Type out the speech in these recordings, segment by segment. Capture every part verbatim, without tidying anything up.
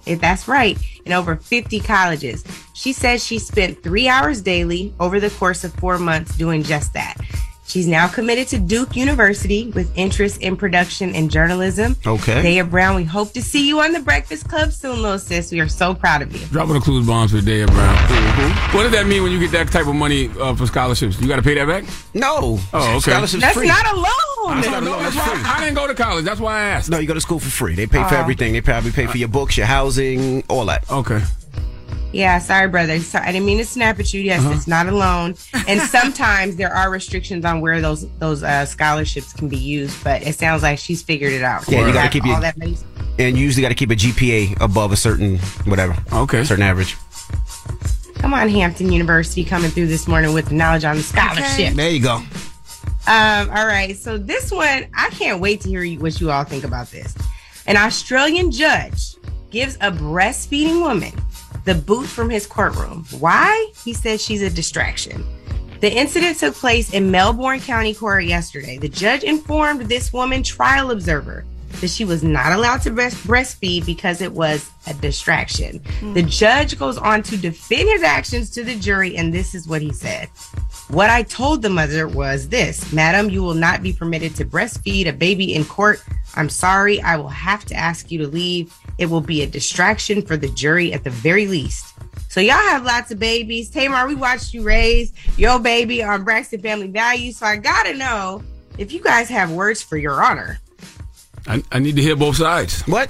If that's right, in over fifty colleges. She says she spent three hours daily over the course of four months doing just that. She's now committed to Duke University with interest in production and journalism. Okay. Daya Brown, we hope to see you on the Breakfast Club soon, little sis. We are so proud of you. Dropping the clues bombs for Daya Brown. Mm-hmm. What does that mean when you get that type of money uh, for scholarships? You got to pay that back? No. Oh, okay. Scholarships That's free. not a loan. That's not a loan. That's why I didn't go to college. That's why I asked. No, you go to school for free. They pay for Oh. everything. They probably pay for your books, your housing, all that. Okay. Yeah, sorry, brother. So, I didn't mean to snap at you. Yes, Uh-huh. it's not a loan. And sometimes there are restrictions on where those those uh, scholarships can be used, but it sounds like she's figured it out. Yeah, you got to Have keep all your, that money. and you usually got to keep a G P A above a certain whatever. Okay. Certain average. Come on, Hampton University coming through this morning with the knowledge on the scholarship. There you go. Um, all right, so this one, I can't wait to hear you, what you all think about this. An Australian judge gives a breastfeeding woman the boot from his courtroom. Why? He says she's a distraction. The incident took place in Melbourne County Court yesterday. The judge informed this woman trial observer that she was not allowed to breast- breastfeed because it was a distraction. Mm. The judge goes on to defend his actions to the jury, and this is what he said. What I told the mother was this: Madam, you will not be permitted to breastfeed a baby in court. I'm sorry, I will have to ask you to leave. It will be a distraction for the jury at the very least. So y'all have lots of babies. Tamar, we watched you raise your baby on Braxton Family Values. So I gotta know if you guys have words for your honor. I, I need to hear both sides. What?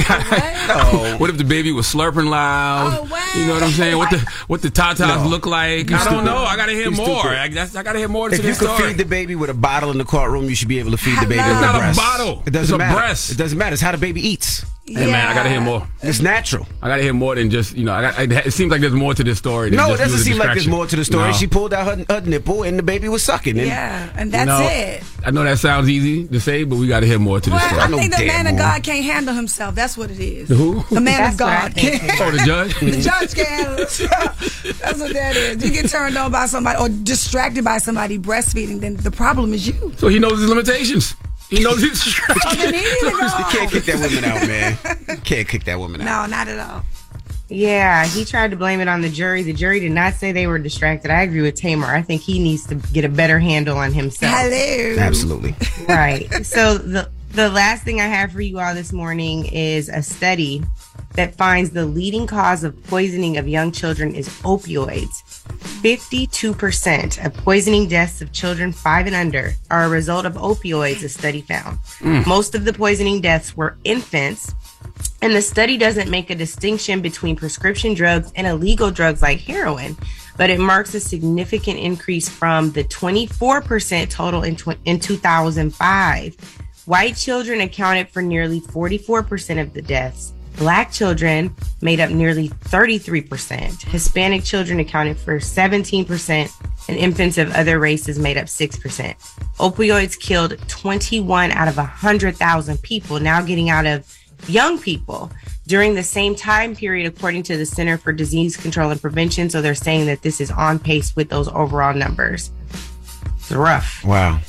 No. What if the baby was slurping loud? Oh, you know what I'm saying? What the what the tatas No. look like? You I don't stupid. know. I gotta hear You more. stupid. I, that's, I gotta hear more to If you this could story. feed the baby with a bottle in the courtroom, you should be able to feed the baby Hello. with It's a not a breast. bottle. It doesn't It's a matter. breast. It doesn't matter. It's how the baby eats. Hey man, I gotta hear more. It's natural. I gotta hear more than just you know. I got, it seems like there's more to this story. Than No, it just doesn't use a seem like there's distraction. more to the story. No. She pulled out her, her nipple and the baby was sucking. And Yeah, and that's You know, it. I know that sounds easy to say, but we gotta hear more to Well, this story. I know think the damn man of well. God can't handle himself. That's what it is. The who? The man That's of what I God think. can't. Oh, the judge. The judge can't handle himself. That's what that is. You get turned on by somebody or distracted by somebody breastfeeding, then the problem is you. So he knows his limitations. He knows his. Oh, then he need to go. you can't kick that woman out, man. You can't kick that woman out. No, not at all. Yeah, he tried to blame it on the jury. The jury did not say they were distracted. I agree with Tamar. I think he needs to get a better handle on himself. Hello. Absolutely. Right. So the the last thing I have for you all this morning is a study that finds the leading cause of poisoning of young children is opioids. fifty-two percent of poisoning deaths of children five and under are a result of opioids, a study found. Mm. Most of the poisoning deaths were infants, and the study doesn't make a distinction between prescription drugs and illegal drugs like heroin, but it marks a significant increase from the twenty-four percent total in, tw- in two thousand five. White children accounted for nearly forty-four percent of the deaths. Black children made up nearly thirty-three percent. Hispanic children accounted for seventeen percent, and infants of other races made up six percent. Opioids killed twenty-one out of one hundred thousand people, now getting out of young people during the same time period, according to the Center for Disease Control and Prevention. So they're saying that this is on pace with those overall numbers. It's rough. Wow.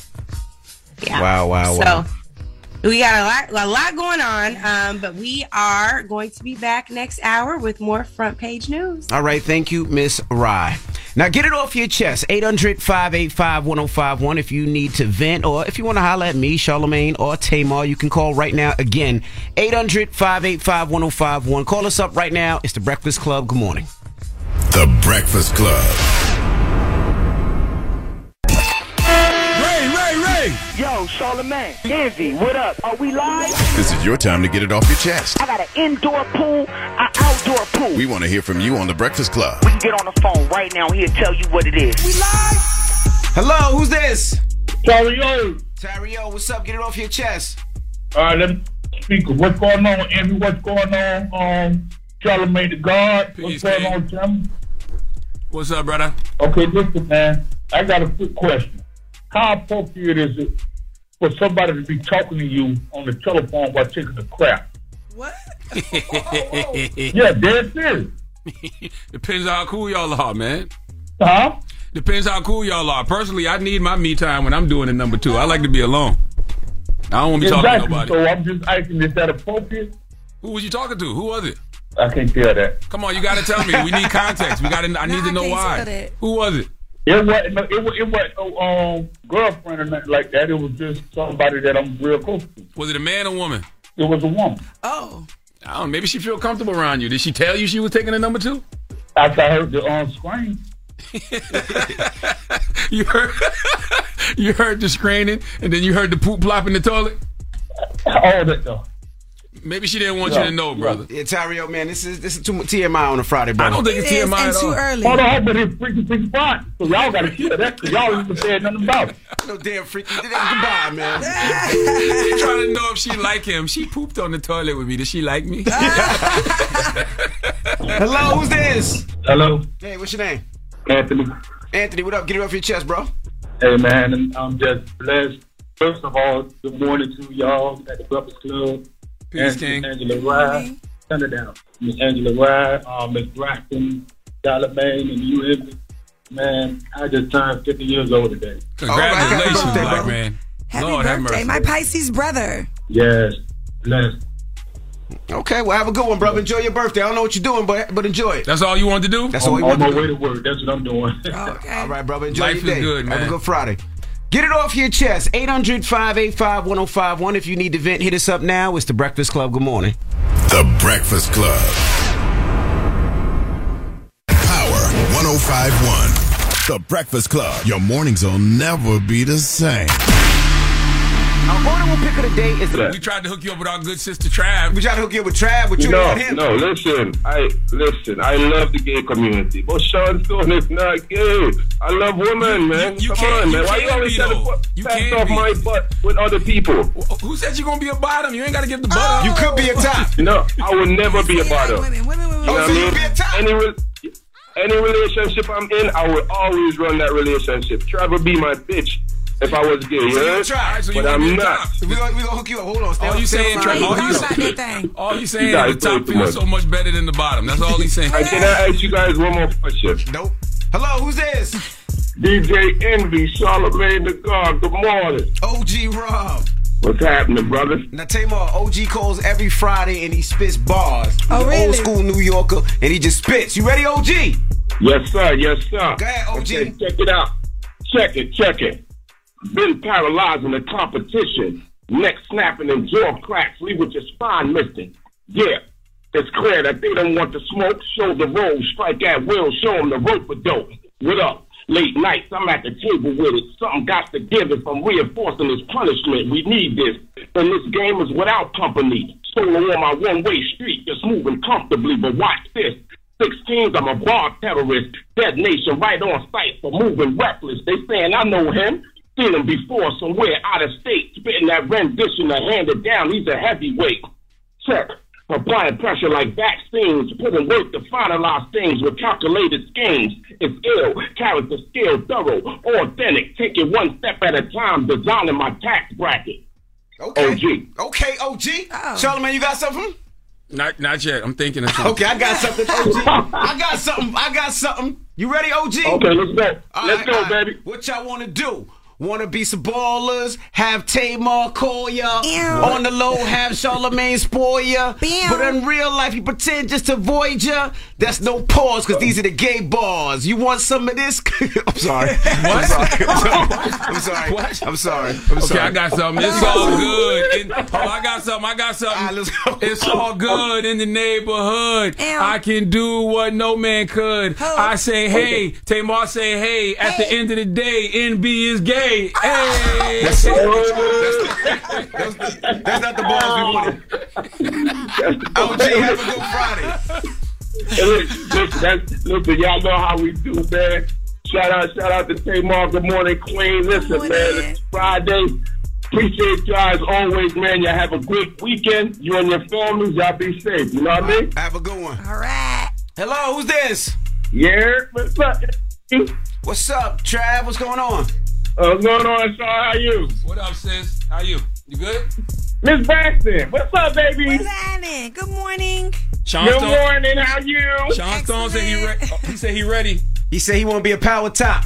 Yeah. Wow, wow, so, wow. we got a lot, a lot going on, um, but we are going to be back next hour with more front page news. All right, thank you, Miss Rye. Now get it off your chest. eight hundred, five eight five, one oh five one. If you need to vent or if you want to holler at me, Charlamagne, or Tamar, you can call right now. Again, eight hundred, five eight five, one oh five one. Call us up right now. It's The Breakfast Club. Good morning. The Breakfast Club. Ray, Ray, Ray. Yo, Charlamagne, Envy, what up? Are we live? This is your time to get it off your chest. I got an indoor pool, an outdoor pool. We want to hear from you on The Breakfast Club. We can get on the phone right now. He'll tell you what it is. We live? Hello, who's this? Tario. Tario, what's up? Get it off your chest. All right, let me speak. What's going on, Envy? What's going on, um, Charlamagne the God? Peace, What's going man. on, Tim? What's up, brother? Okay, listen, man. I got a quick question. How appropriate is it for somebody to be talking to you on the telephone while taking a crap? What? Yeah, dead serious. Depends how cool y'all are, man. Huh? Depends how cool y'all are. Personally, I need my me time when I'm doing it number two. I like to be alone. I don't want to be Exactly. talking to nobody. So I'm just asking, is that appropriate? Who was you talking to? Who was it? I can't tell that. Come on, you got to tell me. We need context. We got to. I need Nah, to know I can't why. tell that. Who was it? It wasn't. no, It was. It wasn't no um, girlfriend or nothing like that. It was just somebody that I'm real close to. Was it a man or woman? It was a woman. Oh. I don't know. Maybe she feel comfortable around you. Did she tell you she was taking a number two? After I heard the on um, screen. you heard. You heard the screening, and then you heard the poop plop in the toilet. All that though. Maybe she didn't want Yeah, you to know, brother. Yeah, Tario, man, this is this is too much T M I on a Friday, bro. I don't think it's T M I at all. too early. Hold on, but it's freaky, freaky spot. So y'all got to kill that because y'all ain't even said nothing about it. No damn freaky. Goodbye, man. She trying to know if she like him. She pooped on the toilet with me. Does she like me? Hello, who's this? Hello, Hey, what's your name? Anthony. Anthony, what up? Get it off your chest, bro. Hey man, and I'm just blessed. First of all, good morning to y'all at the Breakfast Club. Peace, and King. Miss Angela Rye. Turn it down. Miss Angela Rye, um, Miss Braxton, Charlamagne, and you, Envy. Man, I just turned fifty years old today. Congratulations, All right, happy birthday, black brother. man. Happy Lord have birthday, mercy. my Pisces brother. Yes, blessed. Okay, well, have a good one, brother. Enjoy your birthday. I don't know what you're doing, but but enjoy it. That's all you wanted to do? That's all On, you on want my to do. way to work. That's what I'm doing. Okay. All right, brother. Enjoy Life your is day. good, Have man. a good Friday. Get it off your chest. eight hundred, five eight five, one oh five one. If you need to vent, hit us up now. It's The Breakfast Club. Good morning. The Breakfast Club. Power one oh five one. The Breakfast Club. Your mornings will never be the same. Our honorable pick of the day is the. We tried to hook you up with our good sister Trav. We tried to hook you up with Trav, but you No, want him. no, listen, I listen, I love the gay community, but Sean Stone is not gay. I love women, man. you Come can't- on, you man. Why can't you always be, trying to though. put You fast can't off be. my butt with other people? Who said you're going to be a bottom? You ain't got to give the butt up. You could be a top. No, I will never be a bottom. Women, women, women, You know Oh, what so I you mean? be a top. Any, re- any relationship I'm in, I will always run that relationship. Try to be my bitch if I was gay, you So you know? try. So you But wanna be I'm a not. top. We're going we to hook you up. Hold on. Stay All on- you stay saying, on the Trav, line. all Talk you about that thing. All you saying You guys is the top play too feels much. so much better than the bottom. That's all he's saying. And can I ask you guys one more question? Nope. Hello, who's this? D J Envy, Charlamagne the God, good morning. O G Rob. What's happening, brother? Now, Tamar, O G calls every Friday and he spits bars. He's Oh, an really? old school New Yorker and he just spits. You ready, O G? Yes, sir. Yes, sir. Go ahead, O G. Okay, check it out. Check it. Check it. Been paralyzing the competition. Neck snapping and jaw cracks. Leave with your spine missing. Yeah. It's clear that they don't want to smoke. Show the roll. Strike at will. Show them the rope a dope. What up? Late nights, I'm at the table with it. Something got to give if I'm reinforcing this punishment. We need this. And this game is without company. Solo on my one-way street, just moving comfortably. But watch this. sixteens, I'm a bar terrorist. Dead nation right on site for moving reckless. They saying I know him. Seen him before somewhere out of state. Spitting that rendition to hand it down. He's a heavyweight. Check. Applying pressure like vaccines, putting work to finalize things with calculated schemes. It's ill, character skill, thorough, authentic, taking one step at a time, designing my tax bracket. Okay. O G. Okay, O G. Oh. Charlamagne, you got something? Not, not yet. I'm thinking of something. Okay, I got something, O G. I got something. I got something. You ready, O G? Okay, let's go. All let's right, go, all right. baby. What y'all want to do? Want to be some ballers? Have Tamar call ya. Ew. On the low, have Charlamagne spoil ya. Bam. But in real life, you pretend just to avoid ya. That's no pause, because these are the gay bars. You want some of this? I'm sorry. What? I'm sorry. I'm sorry. What? I'm sorry. I'm Okay, sorry. I got something. It's all good. In, oh, I got something. I got something. All right, let's go. It's all good in the neighborhood. Ew. I can do what no man could. Who? I say hey. Tamar say hey. At the Hey. end of the day, N B is gay. Hey. That's, that's, that's not the balls we wanted. O G, have a good Friday. listen, that's, listen, y'all know how we do, man. Shout out, shout out to Tamar. Good morning, Queen. Listen, morning. man, it's Friday. Appreciate y'all as always, man. Y'all have a great weekend. You and your families, y'all be safe. You know what I mean? Have a good one. All right. Hello, who's this? Yeah. What's up? What's up, Trav? What's going on? Uh, what's going on, Sean? How you? What up, sis? How you? You good? Miss Braxton, what's up, baby? What's happening? Good morning. Sean Good Stone, morning. How you? Sean Stone said he ready. Oh, he said he ready. He said he want to be a power top.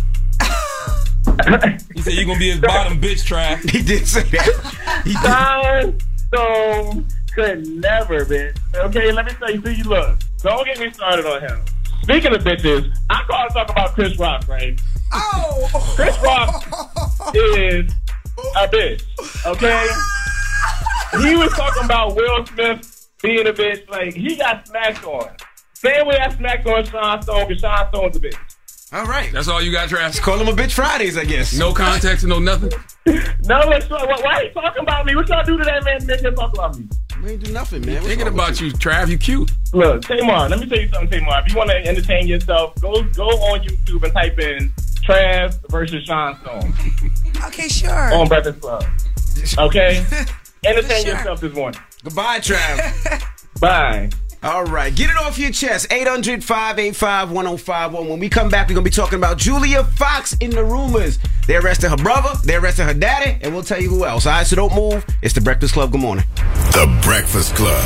He said you gonna be his bottom bitch, Trav. He did say that. He did. Sean Stone could never, bitch. Okay, let me tell you, see you look. Don't get me started on him. Speaking of bitches, I'm going to talk about Chris Rock, right? Oh! Chris Rock is a bitch, okay? He was talking about Will Smith being a bitch. Like, he got smacked on. Same way I smacked on Sean Stone, because Sean Stone's a bitch. All right. That's all you got, Travis. Call him a bitch Fridays, I guess. No context and no nothing. No, let's, why are you talking about me? What y'all do to that man to make him talk about me? We ain't do nothing, man. What's Thinking about you, Trav. You cute. Look, Tamar, let me tell you something, Tamar. If you want to entertain yourself, go go on YouTube and type in Trav versus Sean Stone. Okay, sure. On Breakfast Club. Okay? Entertain Sure. yourself this morning. Goodbye, Trav. Bye. All right, get it off your chest. eight hundred, five eight five, one oh five one. When we come back, we're going to be talking about Julia Fox in the rumors. They arrested her brother, they arrested her daddy, and we'll tell you who else. All right, so don't move. It's The Breakfast Club. Good morning. The Breakfast Club.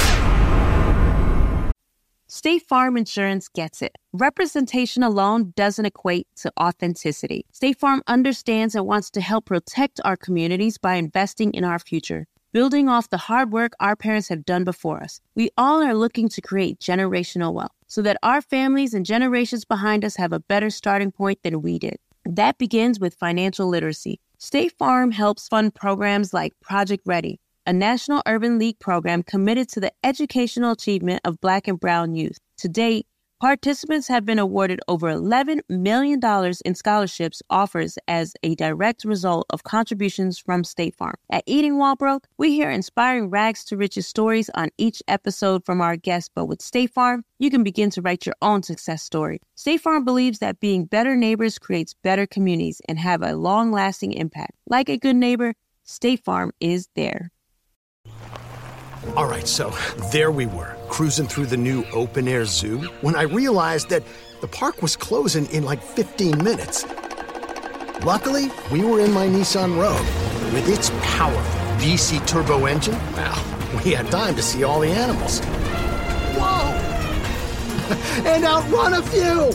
State Farm Insurance gets it. Representation alone doesn't equate to authenticity. State Farm understands and wants to help protect our communities by investing in our future. Building off the hard work our parents have done before us, we all are looking to create generational wealth so that our families and generations behind us have a better starting point than we did. That begins with financial literacy. State Farm helps fund programs like Project Ready, a National Urban League program committed to the educational achievement of Black and Brown youth. To date, participants have been awarded over eleven million dollars in scholarships offers as a direct result of contributions from State Farm. At Eating While Broke, we hear inspiring rags to riches stories on each episode from our guests, but with State Farm, you can begin to write your own success story. State Farm believes that being better neighbors creates better communities and have a long-lasting impact. Like a good neighbor, State Farm is there. All right, so there we were, cruising through the new open-air zoo, when I realized that the park was closing in like fifteen minutes. Luckily, we were in my Nissan Rogue. With its powerful V C turbo engine, well, we had time to see all the animals. Whoa! And outrun a few!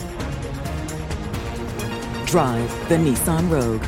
Drive the Nissan Rogue.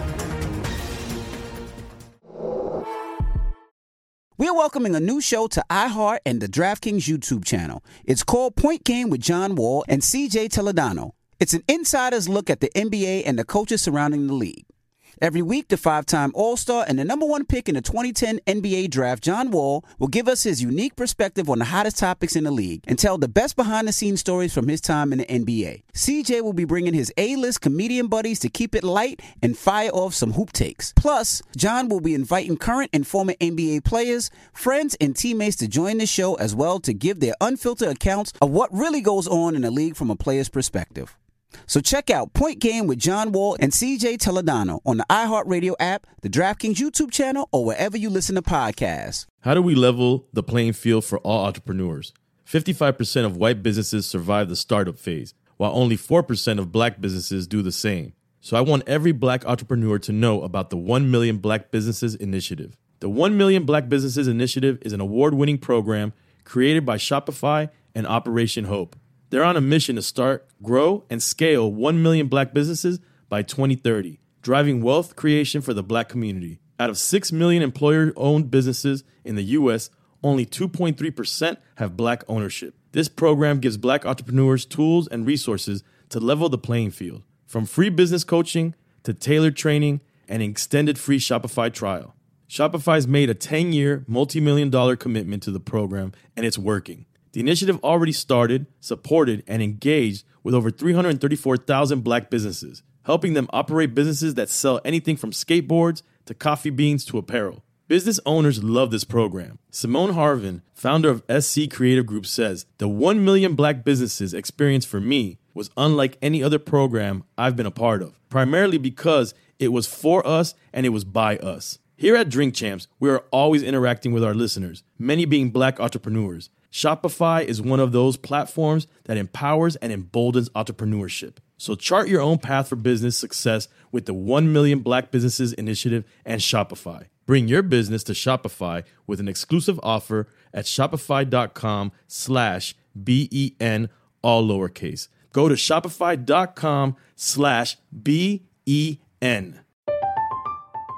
We're welcoming a new show to iHeart and the DraftKings YouTube channel. It's called Point Game with John Wall and C J Toledano. It's an insider's look at the N B A and the coaches surrounding the league. Every week, the five-time All-Star and the number one pick in the twenty ten N B A draft, John Wall, will give us his unique perspective on the hottest topics in the league and tell the best behind-the-scenes stories from his time in the N B A. C J will be bringing his A-list comedian buddies to keep it light and fire off some hoop takes. Plus, John will be inviting current and former N B A players, friends, and teammates to join the show as well to give their unfiltered accounts of what really goes on in the league from a player's perspective. So check out Point Game with John Wall and C J Toledano on the iHeartRadio app, the DraftKings YouTube channel, or wherever you listen to podcasts. How do we level the playing field for all entrepreneurs? fifty-five percent of white businesses survive the startup phase, while only four percent of black businesses do the same. So I want every black entrepreneur to know about the one million Black Businesses Initiative. The one million Black Businesses Initiative is an award-winning program created by Shopify and Operation Hope. They're on a mission to start, grow, and scale one million black businesses by twenty thirty, driving wealth creation for the black community. Out of six million employer-owned businesses in the U S, only two point three percent have black ownership. This program gives black entrepreneurs tools and resources to level the playing field, from free business coaching to tailored training and an extended free Shopify trial. Shopify's made a ten-year, multi-million dollar commitment to the program, and it's working. The initiative already started, supported, and engaged with over three hundred thirty-four thousand black businesses, helping them operate businesses that sell anything from skateboards to coffee beans to apparel. Business owners love this program. Simone Harvin, founder of S C Creative Group, says, "The one million black businesses experience for me was unlike any other program I've been a part of, primarily because it was for us and it was by us." Here at Drink Champs, we are always interacting with our listeners, many being black entrepreneurs. Shopify is one of those platforms that empowers and emboldens entrepreneurship. So chart your own path for business success with the one million Black Businesses Initiative and Shopify. Bring your business to Shopify with an exclusive offer at shopify.com slash B-E-N, all lowercase. Go to shopify.com slash B-E-N.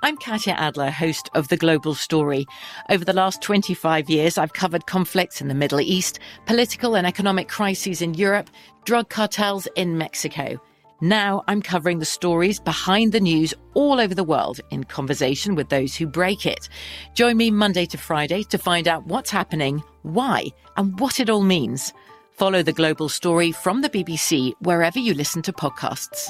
I'm Katya Adler, host of The Global Story. Over the last twenty-five years, I've covered conflicts in the Middle East, political and economic crises in Europe, drug cartels in Mexico. Now I'm covering the stories behind the news all over the world in conversation with those who break it. Join me Monday to Friday to find out what's happening, why, and what it all means. Follow The Global Story from the B B C wherever you listen to podcasts.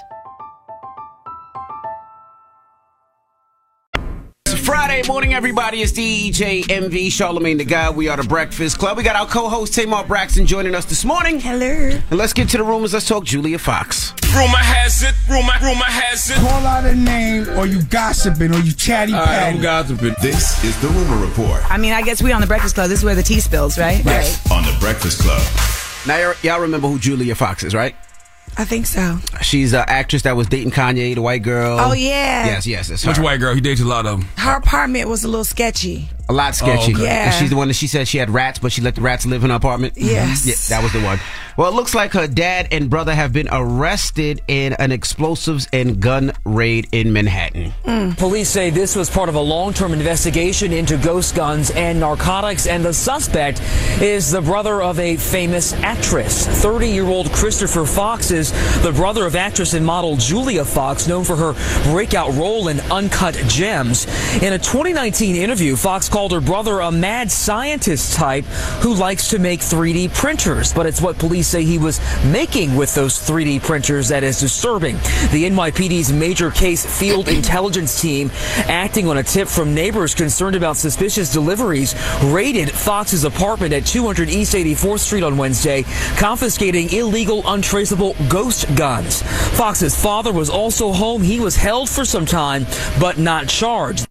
Friday morning, everybody. It's D J M V, Charlamagne the God. We are the Breakfast Club. We got our co-host Tamar Braxton joining us this morning. Hello. And let's get to the rumors. Let's talk Julia Fox. Rumor has it, rumor, rumor has it. Call out a name, or you gossiping, or you chatty patty. I'm gossiping. This is the Rumor Report. I mean, I guess we on the Breakfast Club. This is where the tea spills, right? Right. On the Breakfast Club. Now, y'all- y'all remember who Julia Fox is, right? I think so. She's an actress that was dating Kanye, the white girl. Oh, yeah. Yes, yes, that's her. Which white girl? He dates a lot of them. Her apartment was a little sketchy. A lot sketchy. Oh, okay. Yeah. And she's the one that she said she had rats, but she let the rats live in her apartment. Yes. Yeah, that was the one. Well, it looks like her dad and brother have been arrested in an explosives and gun raid in Manhattan. Mm. Police say this was part of a long-term investigation into ghost guns and narcotics, and the suspect is the brother of a famous actress. thirty-year-old Christopher Fox is the brother of actress and model Julia Fox, known for her breakout role in Uncut Gems. In a twenty nineteen interview, Fox called her brother a mad scientist type who likes to make three D printers, but it's what police say he was making with those three D printers that is disturbing. The N Y P D's major case field intelligence team, acting on a tip from neighbors concerned about suspicious deliveries, raided Fox's apartment at two hundred East eighty-fourth Street on Wednesday, confiscating illegal, untraceable ghost guns. Fox's father was also home. He was held for some time, but not charged.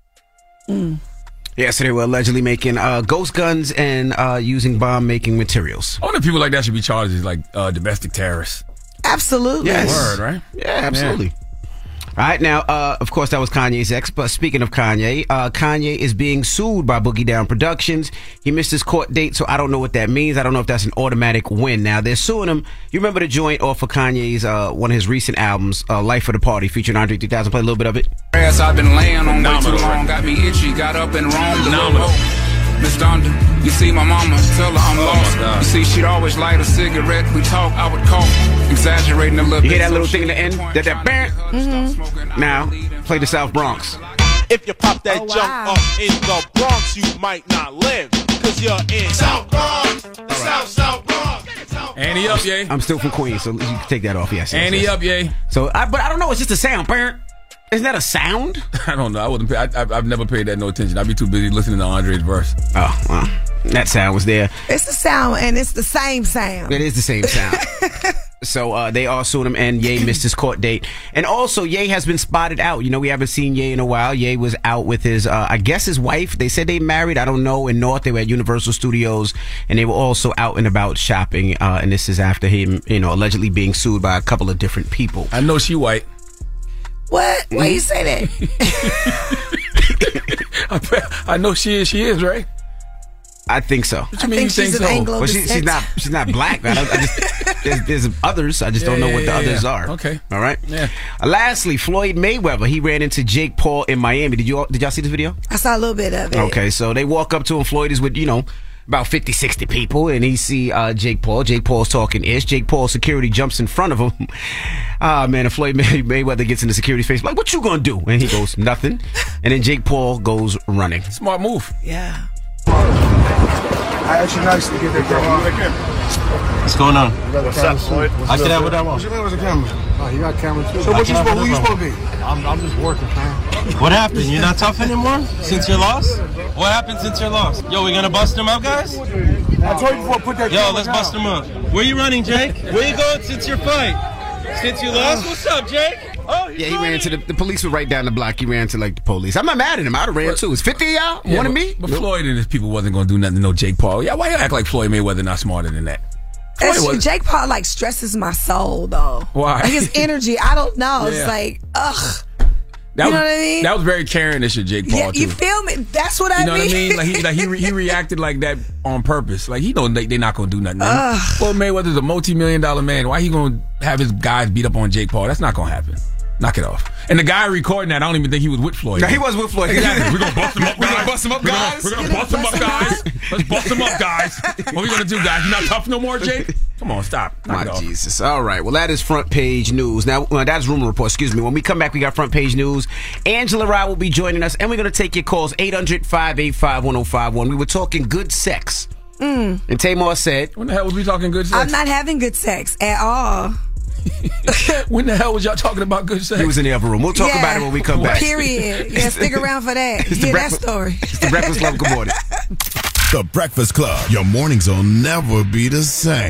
Mm. Yeah, so they were allegedly making uh, ghost guns and uh, using bomb-making materials. I wonder if people like that should be charged as like uh, domestic terrorists. Absolutely. Yes. Word, right? Yeah, absolutely. All right, now, uh, of course, that was Kanye's ex. But speaking of Kanye, uh, Kanye is being sued by Boogie Down Productions. He missed his court date, so I don't know what that means. I don't know if that's an automatic win. Now, they're suing him. You remember the joint off of Kanye's, uh, one of his recent albums, uh, Life of the Party, featuring Andre three thousand. Play a little bit of it. Yes, I've been laying on way too long. Got me itchy, got up and roamed. Miss Donda, you see my mama, tell her I'm lost. You see, she'd always light a cigarette. We talk, I would cough, exaggerating a little bit. You hear that little thing in the end? That that bam. Mm-hmm. Now, play the South Bronx. If you pop that Oh, junk wow. up in the Bronx, you might not live, cause you're in South Bronx, the South South Bronx. Annie up, yay. I'm still from Queens, so you can take that off. Yes, yes, Annie yes. up, yay. So, I, but I don't know. It's just a sound, parent. Isn't that a sound? I don't know. I wouldn't. Pay, I, I, I've never paid that no attention. I'd be too busy listening to Andre's verse. Oh, well, that sound was there. It's the sound, and it's the same sound. It is the same sound. So uh, they are suing him, and Ye missed his court date. And also, Ye has been spotted out. You know, we haven't seen Ye in a while. Ye was out with his, uh, I guess, his wife. They said they married. I don't know. In North, they were at Universal Studios, and they were also out and about shopping. Uh, and this is after him, you know, allegedly being sued by a couple of different people. I know she white. What? Why you say that? I, I know she is. She is, right? I think so. What you mean you think so? Well, she, she's not. She's not black. I don't, I just, there's, there's others. I just don't know Yeah, what the yeah, others yeah. are. Okay. All right. Yeah. Uh, lastly, Floyd Mayweather. He ran into Jake Paul in Miami. Did you all, did y'all see this video? I saw a little bit of it. Okay, so they walk up to him. Floyd is with, you know, about fifty, sixty people, and he see uh, Jake Paul. Jake Paul's talking ish. Jake Paul's security jumps in front of him. Ah, man, and Floyd May- Mayweather gets in the security's face, like, what you gonna do? And he goes, nothing. And then Jake Paul goes running. Smart move. Yeah. I actually nice to get that girl. What's going on? What's up, Floyd? I can have what I want. What you mean with the camera? Oh, you got camera too. So what you supposed, who you supposed to be? I'm, I'm just working, man. What happened? You're not tough anymore since your loss? What happened since your loss? Yo, we gonna bust him up, guys? I told you before, put that Yo, camera let's down. bust him up. Where you running, Jake? Where you going since your fight? Since you lost? What's up, Jake? Oh, Yeah, he ran to the, the police were right down the block. He ran to like the police. I'm not mad at him. I'd have ran too. It's fifty of y'all? Yeah, One of but- me? But Floyd and his people wasn't going to do nothing to no Jake Paul. Yeah, why you act like Floyd Mayweather not smarter than that? That's, Floyd was- Jake Paul like stresses my soul though. Why? Like his energy, I don't know. It's Yeah. like, ugh. That You was, know what I mean? That was very Karen-ish of Jake Paul, Yeah, too. you feel me? That's what I You know mean. what I mean? Like he, like he, re- he reacted like that on purpose. Like he know they they not gonna do nothing. Ugh. Floyd Mayweather's a multi-million dollar man. Why he gonna have his guys beat up on Jake Paul? That's not gonna happen. Knock it off. And the guy recording that, I don't even think he was with Floyd. No, he was with Floyd. Exactly. We're gonna bust him up. We're gonna bust him up, guys. We're gonna, we're gonna bust him up, guys. Let's bust him up, guys. What we gonna do, guys? You not tough no more, Jake? Come on, stop. Knock My Jesus. All right. Well, that is front page news. Now, uh, that is rumor report. Excuse me. When we come back, we got front page news. Angela Rye will be joining us, and we're gonna take your calls eight hundred, five eight five, one oh five one. We were talking good sex, Mm. and Tamar said, "When the hell was we talking good sex? I'm not having good sex at all." When the hell was y'all talking about good sex? He was in the other room. We'll talk Yeah. about it when we come back. Period. Yeah, stick around for that. It's the Hear that breakfast- story. It's the Breakfast Club. Good morning. The Breakfast Club. Your mornings will never be the same.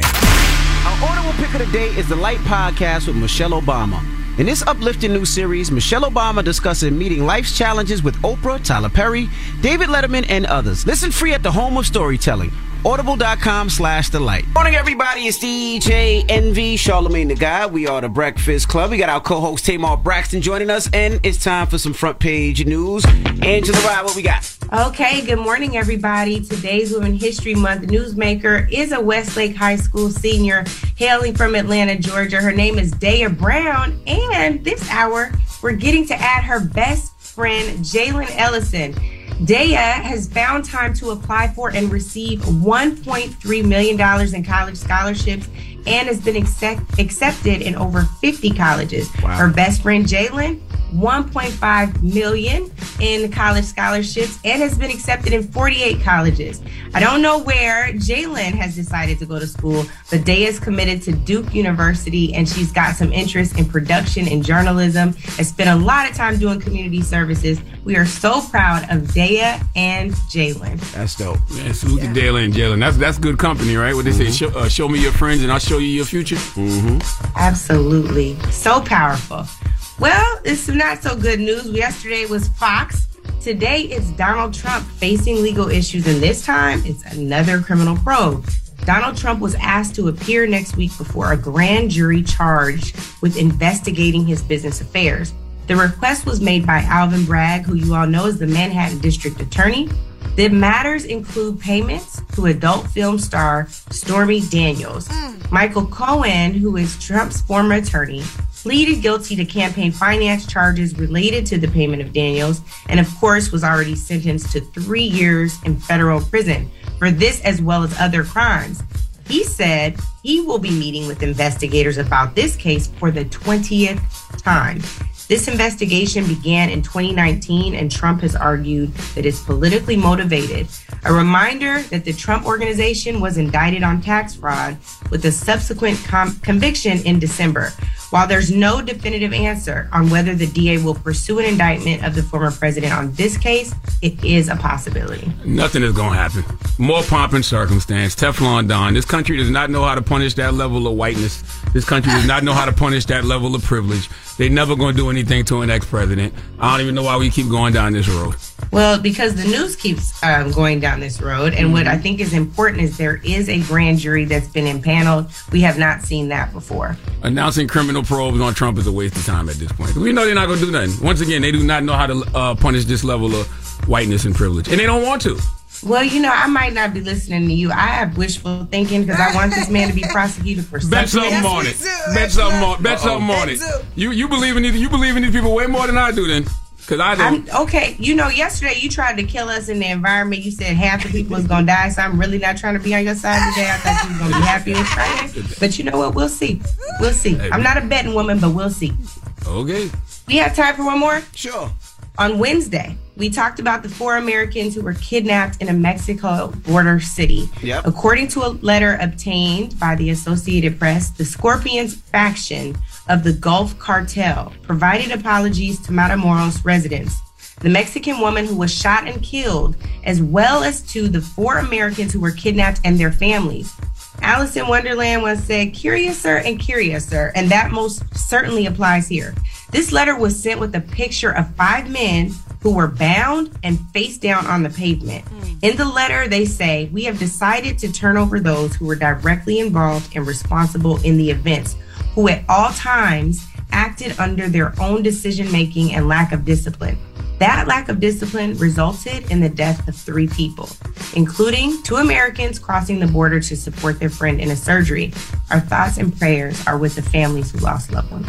Our audible pick of the day is the Light Podcast with Michelle Obama. In this uplifting new series, Michelle Obama discusses meeting life's challenges with Oprah, Tyler Perry, David Letterman, and others. Listen free at the home of storytelling. Audible.com slash the light. Morning, everybody. It's D J Envy, Charlamagne the Guy. We are the Breakfast Club. We got our co-host Tamar Braxton joining us, and it's time for some front page news. Angela Rye, what we got? Okay, good morning, everybody. Today's Women History Month newsmaker is a Westlake High School senior hailing from Atlanta, Georgia. Her name is Daya Brown, and this hour, we're getting to add her best friend, Jalen Ellison. Daya has found time to apply for and receive one point three million dollars in college scholarships and has been accept- accepted in over fifty colleges. Wow. Her best friend, Jalen, one point five million dollars in college scholarships and has been accepted in forty-eight colleges. I don't know where Jalen has decided to go to school, but Daya is committed to Duke University and she's got some interest in production and journalism and spent a lot of time doing community services. We are so proud of Daya and Jalen. That's dope. Man, salute to Dale and Jalen. That's that's good company, right? What they say, show, uh, show me your friends and I'll show you your future. Mm-hmm. Absolutely. So powerful. Well, it's some not so good news. Yesterday was Fox. Today it's Donald Trump facing legal issues, and this time it's another criminal probe. Donald Trump was asked to appear next week before a grand jury charged with investigating his business affairs. The request was made by Alvin Bragg, who you all know is the Manhattan District Attorney. The matters include payments to adult film star Stormy Daniels. Michael Cohen, who is Trump's former attorney, pleaded guilty to campaign finance charges related to the payment of Daniels, and of course was already sentenced to three years in federal prison for this as well as other crimes. He said he will be meeting with investigators about this case for the twentieth time. This investigation began in twenty nineteen, and Trump has argued that it's politically motivated. A reminder that the Trump Organization was indicted on tax fraud with a subsequent com- conviction in December. While there's no definitive answer on whether the D A will pursue an indictment of the former president on this case, it is a possibility. Nothing is going to happen. More pomp and circumstance. Teflon Don. This country does not know how to punish that level of whiteness. This country does not know how to punish that level of privilege. They're never going to do anything to an ex-president. I don't even know why we keep going down this road. Well, because the news keeps um, going down this road. And what I think is important is there is a grand jury that's been impaneled. We have not seen that before. Announcing criminal probes on Trump is a waste of time at this point. We know they're not going to do nothing. Once again, they do not know how to uh, punish this level of whiteness and privilege. And they don't want to. Well, you know, I might not be listening to you. I have wishful thinking because I want this man to be prosecuted for Bet something. something on it. Bet something on. Bet something on it. You you believe in these? You believe in these people way more than I do, then. Because I don't. I'm, okay, you know, yesterday you tried to kill us in the environment. You said half the people was going to die, so I'm really not trying to be on your side today. I thought you was going to be happy this Friday. But you know what? We'll see. We'll see. I'm not a betting woman, but we'll see. Okay. We have time for one more? Sure. On Wednesday, we talked about the four Americans who were kidnapped in a Mexico border city. Yep. According to a letter obtained by the Associated Press, the Scorpions faction of the Gulf Cartel provided apologies to Matamoros residents. The Mexican woman who was shot and killed, as well as to the four Americans who were kidnapped and their families. Alice in Wonderland once said, curiouser and curiouser, and that most certainly applies here. This letter was sent with a picture of five men who were bound and face down on the pavement. In the letter, they say, we have decided to turn over those who were directly involved and responsible in the events, who at all times acted under their own decision-making and lack of discipline. That lack of discipline resulted in the death of three people, including two Americans crossing the border to support their friend in a surgery. Our thoughts and prayers are with the families who lost loved ones.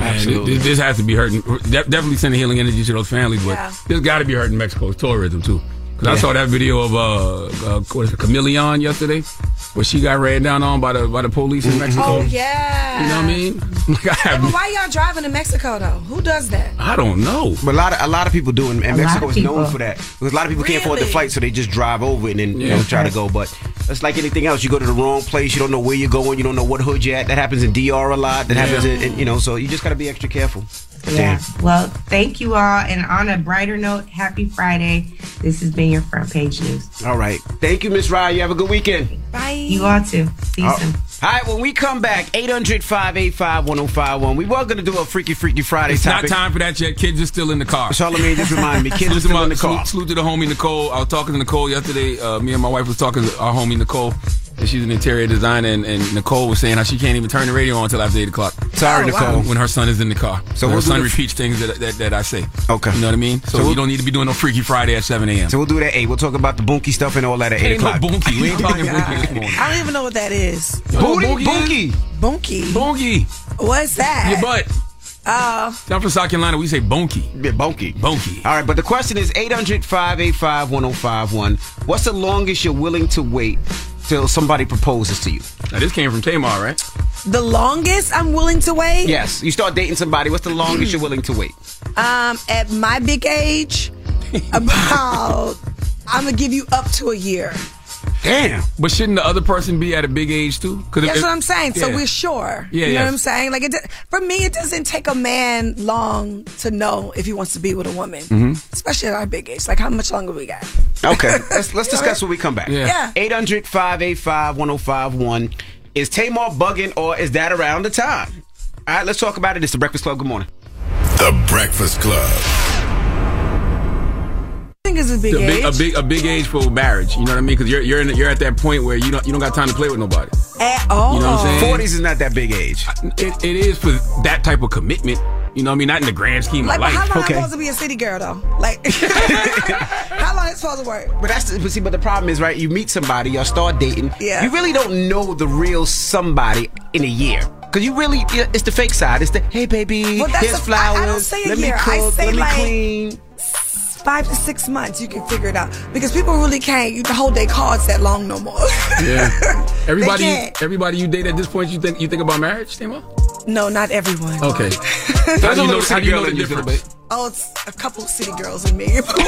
Man, Absolutely. this, this has to be hurting. De- definitely sending healing energy to those families, but Yeah. this got to be hurting Mexico's tourism too. Because I Yeah. saw that video of uh, uh what is it, Chameleon yesterday, where she got ran down on by the by the police in Mexico. Oh yeah. You know what I mean? Like, I, Yeah, have, but why y'all driving to Mexico though? Who does that? I don't know. But a lot of a lot of people do, and, and A lot Mexico of is known people. for that. Because a lot of people can't afford the Really? flight, so they just drive over and then you Yeah. know try to go. But it's like anything else. You go to the wrong place, you don't know where you're going, you don't know what hood you're at. That happens in D R a lot. That Yeah. happens in, in you know. So you just got to be extra careful. Yeah. Well, thank you all. And on a brighter note, happy Friday. This has been your Front Page News. All right. Thank you, Miss Rye. You have a good weekend. Bye. You all too. See you Oh. soon. All right, when we come back, eight hundred, five eight five, one oh five one. We were going to do a Freaky Freaky Friday It's topic. not time for that yet. Kids are still in the car. Charlamagne just reminded me. Kids Salute are still to my- in the car. Salute, salute to the homie Nicole. I was talking to Nicole yesterday. Uh, me and my wife was talking to our homie Nicole. And she's an interior designer, and, and Nicole was saying how she can't even turn the radio on until after eight o'clock. Sorry, Oh, Nicole. wow. When her son is in the car. So So we'll her do son the- repeats things that, that that I say. Okay. You know what I mean? So, So you we'll- don't need to be doing no Freaky Friday at seven a.m. So we'll do that at eight. We'll talk about the bunky stuff and all that at eight Ain't no o'clock. bunky. We ain't talking bunky this morning. I don't even know what that is. Booty, bunky bunky. Bunky. Bunky. What's that? Your butt. Oh. I'm from South Carolina. We say bunky. Yeah, bunky. Bunky. All right, but the question is eight hundred, five eight five, one oh five one. What's the longest you're willing to wait till somebody proposes to you? Now, this came from Tamar, right? The longest I'm willing to wait? Yes. You start dating somebody. What's the longest you're willing to wait? Um, at my big age, about I'm gonna give you up to a year. Damn. But shouldn't the other person be at a big age too? That's what I'm saying. So yeah. we're sure. Yeah, you know yeah. what I'm saying? Like, it, do- for me, it doesn't take a man long to know if he wants to be with a woman, Mm-hmm. especially at our big age. Like, how much longer we got? Okay. Let's, let's discuss when we come back. Yeah. Yeah. eight hundred, five eight five, one oh five one. Is Tamar bugging or is that around the time? All right, let's talk about it. It's The Breakfast Club. Good morning. The Breakfast Club. I think it's a big a big, age. a big, a big age for marriage. You know what I mean? Because you're you're in, you're at that point where you don't you don't got time to play with nobody. At all. You know what I'm saying? forties is not that big age. It, it is for that type of commitment. You know what I mean? Not in the grand scheme Like, of but life. how long am I supposed to be a city girl, though? Like, how long is it supposed to work? But that's the, but see, but the problem is, right? You meet somebody, y'all start dating. Yeah. You really don't know the real somebody in a year. Cause you really, it's the fake side. It's the hey baby, Well, that's here's a- I- flowers. I don't say a let year. me I cook. say let me like- clean. Five to six months, you can figure it out. Because people really can't you hold their cards that long no more. Yeah. Everybody, can't. everybody you date at this point, you think you think about marriage, Tamar? No, not everyone. Okay. There's how a do you know, little how city do you girl know the in you, difference? Oh, it's a couple of city girls in me.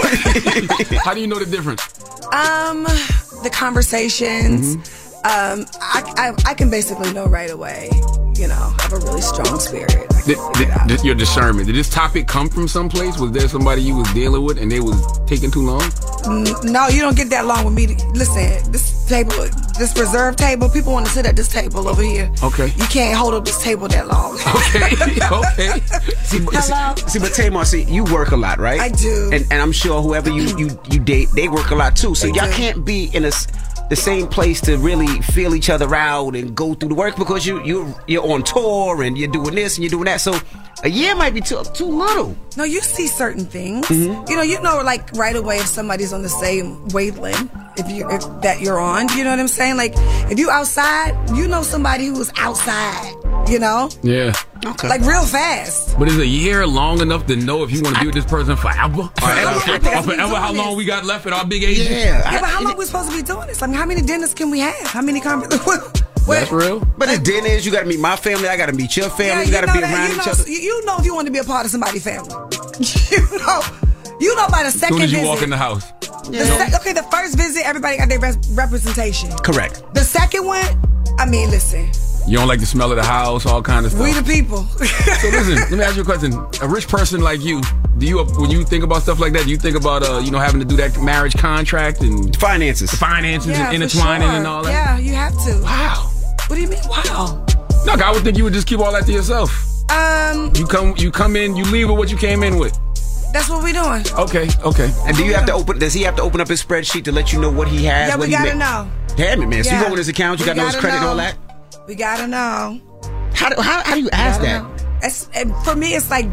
How do you know the difference? um, the conversations. Mm-hmm. Um, I, I I can basically know right away. You know, I have a really strong spirit. I can Did, figure did, it out. did your discernment. Did this topic come from someplace? Was there somebody you was dealing with and they was taking too long? Mm, No, you don't get that long with me. To, listen, this table, this reserved table, people want to sit at this table over here. Okay. You can't hold up this table that long. Okay. Okay. See, but- Hello? see, see, but Tamar, see, you work a lot, right? I do. And and I'm sure whoever you you, you date, they work a lot too. So They y'all do. can't be in a s- the same place to really feel each other out and go through the work because you you you're on tour and you're doing this and you're doing that. So a year might be too too little. No, you see certain things. Mhm. You know, you know, like right away if somebody's on the same wavelength. If you if that you're on, you know what I'm saying? Like if you outside, you know somebody who's outside. You know, Yeah. Okay. like real fast. But is a year long enough to know if you want to be with this person forever? Forever, I think that's or what forever how he's long doing we got left at our big age? Yeah. Yeah, but how I- long we supposed to be doing this? I mean, how many dinners can we have? How many conversations? That's real. But the dinner is you got to meet my family. I got to meet your family. Yeah, you got to know be that- around you each know, other. You you know if you want to be a part of somebody's family. you know, you know by the As second soon as you visit. walk in the house. the sec- okay, the first visit, everybody got their res- representation. Correct. The second one, I mean, listen, You don't like the smell of the house, all kind of stuff. we the people. So listen, let me ask you a question. A rich person like you, do you when you think about stuff like that, do you think about uh, you know, having to do that marriage contract and finances, finances Yeah, and for intertwining sure. and all that? Yeah, you have to. Wow. What do you mean? Wow. No, I would think you would just keep all that to yourself. Um, You come, you come in, you leave with what you came in with. that's what we doing. Okay, okay. And do you have to open? Does he have to open up his spreadsheet to let you know what he has? Yeah, what we he gotta ma- know. Damn it, man! So Yeah. you go in his account, you We got to know his gotta credit and all know. that. We gotta know. How do how, how do you ask Gotta that? know. It's, and for me, it's like date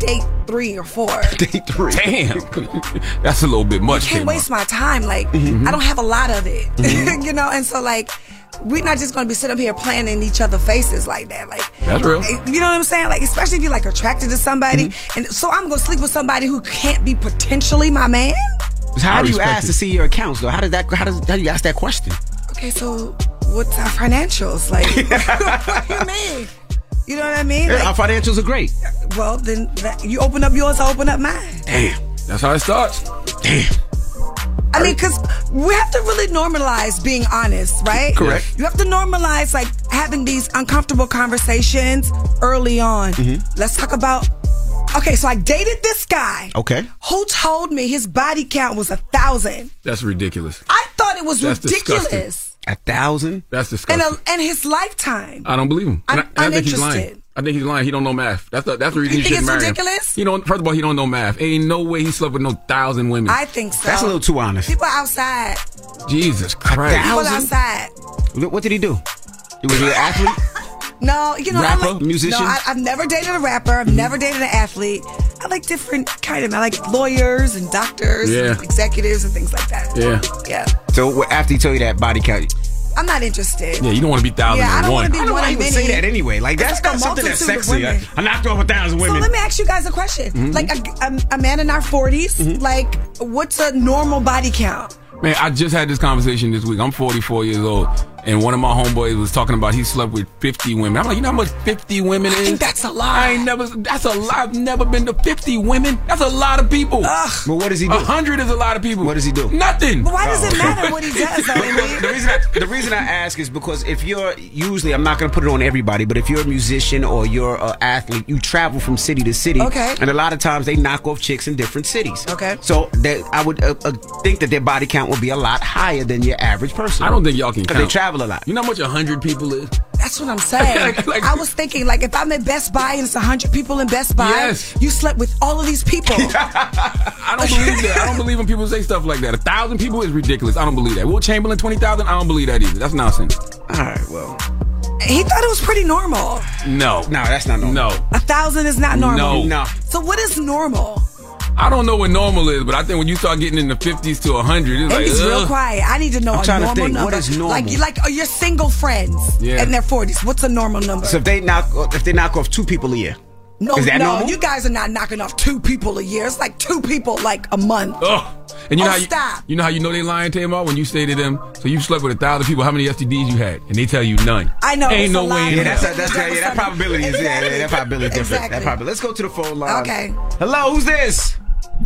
three or four. Day three. Damn. That's a little bit much. I can't waste my time. Like, Mhm. I don't have a lot of it. Mhm. You know, and so, like, we're not just going to be sitting up here playing in each other's faces like that. Like, That's real. you know what I'm saying? Like, especially if you're, like, attracted to somebody. Mm-hmm. And so I'm going to sleep with somebody who can't be potentially my man? How I do you respect ask it. to see your accounts, though? How does that? How does how do you ask that question? Okay, so what's our financials? Like, what do you mean? You know what I mean? Yeah, Like, our financials are great. well, then that, you open up yours, I open up mine. Damn. That's how it starts. Damn. I mean, because we have to really normalize being honest, right? Correct. You have to normalize, like, having these uncomfortable conversations early on. Mm-hmm. Let's talk about, okay, so I dated this guy Okay. who told me his body count was a thousand. That's ridiculous. I thought it was That's ridiculous. disgusting. A thousand? That's And, disgusting. a, and his lifetime. I don't believe him. I'm And I, and I think he's lying. uninterested. I think he's lying. He don't know math. That's the, that's the reason You you, think shouldn't it's marry ridiculous? him. He don't. First of all, he don't know math. Ain't no way he slept with no thousand women. I think so. That's a little too honest. People outside. Jesus Christ. People Thousand? outside. What did he do? Was he an athlete? No, you know, Rapper? I like, Musician? No, I, I've never dated a rapper. I've never dated an athlete. I like different kind of. I like lawyers and doctors, Yeah. and executives and things like that. Yeah. Yeah, So after he told you that body count, I'm not interested. Yeah, you don't want to be thousand Yeah, I and don't one. wanna be I don't know one why he of would many. say that anyway. Like that's It's a not something that's multitude of sexy. I, women. I knocked off a thousand So women. let me ask you guys a question. Mm-hmm. Like a, a, a man in our forties, like what's a normal body count? Man, I just had this conversation this week. I'm forty-four years old, and one of my homeboys was talking about he slept with fifty women. I'm like, you know how much fifty women is? I think that's a lot. I ain't never. That's a lot. I've never been to fifty women. That's a lot of people. Ugh. But what does he do? A hundred is a lot of people. What does he do? Nothing. But why does it matter what he does? Though, Emily? the reason I, the reason I ask is because if you're usually I'm not going to put it on everybody, but if you're a musician or you're an athlete, you travel from city to city. Okay. And a lot of times they knock off chicks in different cities. Okay. So that I would uh, uh, think that their body count would be a lot higher than your average person. I don't think y'all can because count. they travel a lot. You know how much a hundred people is? That's what I'm saying. Like- like- I was thinking, like, if I'm at Best Buy and it's one hundred people in Best Buy, Yes. you slept with all of these people. I don't believe that. I don't believe when people say stuff like that. A thousand people is ridiculous. I don't believe that. Will Chamberlain twenty thousand? I don't believe that either. That's nonsense. All right, well, He thought it was pretty normal. No. no, that's not normal. No. A thousand is not normal. No. No. So what is normal? I don't know what normal is, but I think when you start getting in the fifties to one hundred, it's like, It's real ugh. quiet. I need to know I'm a trying to normal think, number. what is normal? Like, like, are your single friends Yeah. in their forties? What's a normal number? So if they knock if they knock off two people a year, no, is that no, normal? you guys are not knocking off two people a year. It's like two people like a month. Ugh. And you know Oh, how you, stop. you know how you know they lying, Tamar, when you say to them, so you slept with a thousand people, how many S T Ds you had? And they tell you none. I know, Ain't it's no a lie. way in yeah, hell. that's that's yeah, that probability is yeah, yeah, that probability is different. Exactly. That probability. Let's go to the phone line. Okay. Hello, who's this?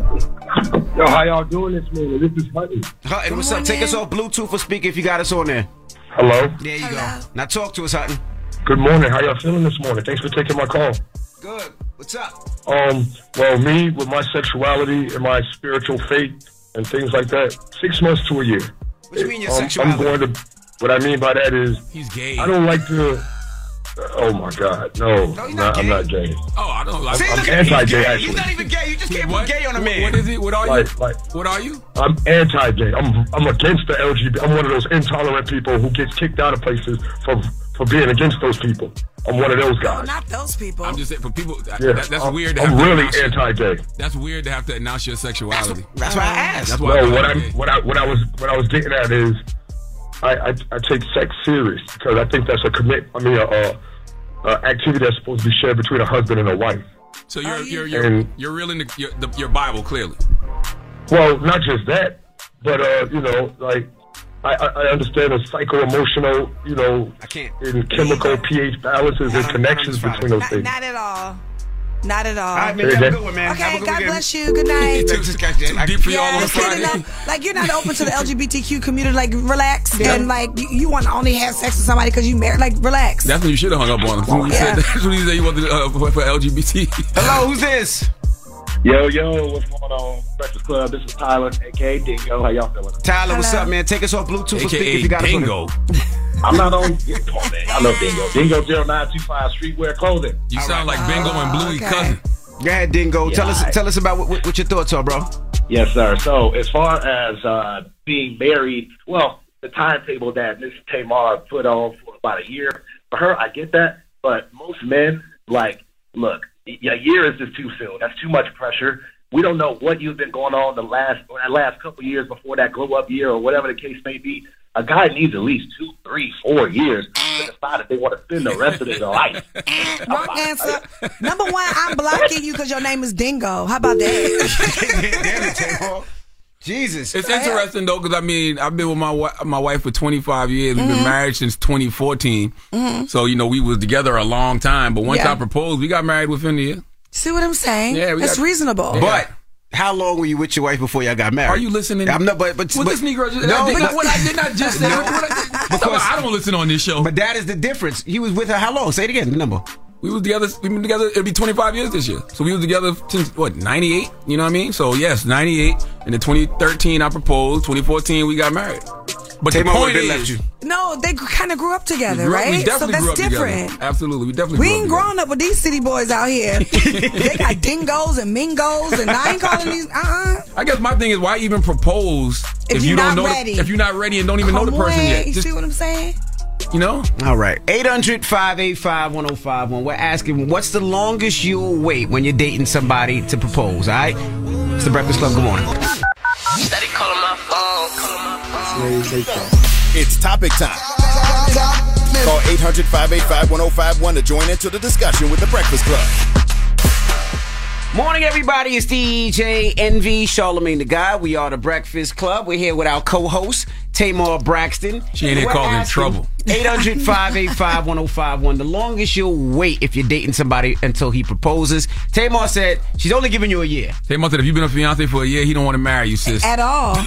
Yo, how y'all doing this morning? This is Hutton. Hutton, what's up? Take us off Bluetooth or speaker if you got us on there. Hello. There you go. Now talk to us, Hutton. Good morning. How y'all feeling this morning? Thanks for taking my call. Good. What's up? Um, well, me with my sexuality and my spiritual faith and things like that, six months to a year. What do you mean your Um, sexuality? I'm going to. What I mean by that is, He's gay. I don't like to. Oh my God, no, No, I'm you're not. not I'm not gay. Oh, I don't like See, I'm look at- he's anti-gay, gay. actually. He's not even gay. You just can't What? put gay on a What- man. What is it? What are you? Like, like, What are you? I'm anti-gay. I'm I'm against the L G B T. I'm one of those intolerant people who gets kicked out of places for for being against those people. I'm one of those No, guys. not those people. I'm just saying, for people, that, Yeah, that- that's I'm, weird to I'm have to really announce your- anti-gay. That's weird to have to announce your sexuality. That's why I asked. That's why I No, thought what you I were gay. what I what I was what I was getting at is, I I, I take sex serious because I think that's a commit. I mean, a, a, a activity that's supposed to be shared between a husband and a wife. So you're you're you're, And- you're real into your, the, your Bible clearly. Well, not just that, but uh, you know, like I, I I understand the psycho-emotional, you know, I can't. and chemical pH balances and connections between those Not, things. not at all. Not at all. All right, man. You have a good one, man. Have a Okay, good God weekend. bless you. Good night. Too, too deep for y'all Yeah, on a it's good Friday. enough. Like, you're not open to the L G B T Q community. Like, relax. And, like, you, you want to only have sex with somebody because you married. Like, relax. That's when you should have hung up on him. When you Yeah. said, that's when you said you wanted uh, for, for L G B T. Hello, who's this? Yo, yo, what's going on? Breakfast Club. This is Tyler, a k a. Dingo. How y'all feeling? Tyler, what's Hello. up, man? Take us off Bluetooth or speaker A K if you got us on Dingo. there. I'm not on. Come on, man. I love Dingo. Dingo zero nine two five Streetwear Clothing. You sound like Bingo and Bluey okay. cousin. Go ahead, Dingo. Yeah, tell us I- tell us about what, what, what your thoughts are, bro. Yes, sir. So as far as uh, being married, well, the timetable that Miss Tamar put on for about a year, for her, I get that. But most men, like, look, a year is just too soon. That's too much pressure. We don't know what you've been going on the last or that last couple of years before that glow up year or whatever the case may be. A guy needs at least two, three, four years to decide if they want to spend the rest of his life. Wrong answer. Number one, I'm blocking you because your name is Dingo. How about that? Damn it, Taylor. Jesus. It's interesting, though, because, I mean, I've been with my wi- my wife for twenty-five years. We've Mm-hmm. been married since twenty fourteen. Mm-hmm. So, you know, we was together a long time. But once Yeah. I proposed, we got married within the year. See what I'm saying? Yeah, we That's got- reasonable. But how long were you with your wife before y'all got married? Are you listening? I'm not, but, but, What but this Negro just- no, I did but- not- what I did not just say. No. What I did- Because I don't listen on this show. But that is the difference. He was with her how long? Say it again. The number. We was together. We've been together. It'll be twenty-five years this year. So we was together since what ninety-eight. You know what I mean? So yes, ninety-eight. And in twenty thirteen, I proposed. twenty fourteen, we got married. But the Tamar point would've is, left you. No, they kind of grew up together, we grew up- right? We definitely so that's grew up different. together. Absolutely, we definitely. We grew up ain't together. growing up with these city boys out here. They got dingoes and mingos, and I ain't calling these. Uh uh I guess my thing is, why even propose If you you're don't not know ready. The, if you're not ready and don't even know the person yet? You Just, see what I'm saying? you know. All right. eight hundred, five eight five, one oh five one. We're asking, what's the longest you'll wait when you're dating somebody to propose, all right? It's the Breakfast Club. Good morning. Steady calling my phone, calling my phone. It's topic time. Call eight hundred, five eight five, one oh five one to join into the discussion with the Breakfast Club. Morning, everybody. It's D J Envy, Charlamagne the Guy. We are the Breakfast Club. We're here with our co-host, Tamar Braxton. She ain't here We're causing asking trouble. eight hundred, five eight five, one oh five one. The longest you'll wait if you're dating somebody until he proposes. Tamar said she's only giving you a year. Tamar said, if you've been a fiance for a year, he don't want to marry you, sis. At all.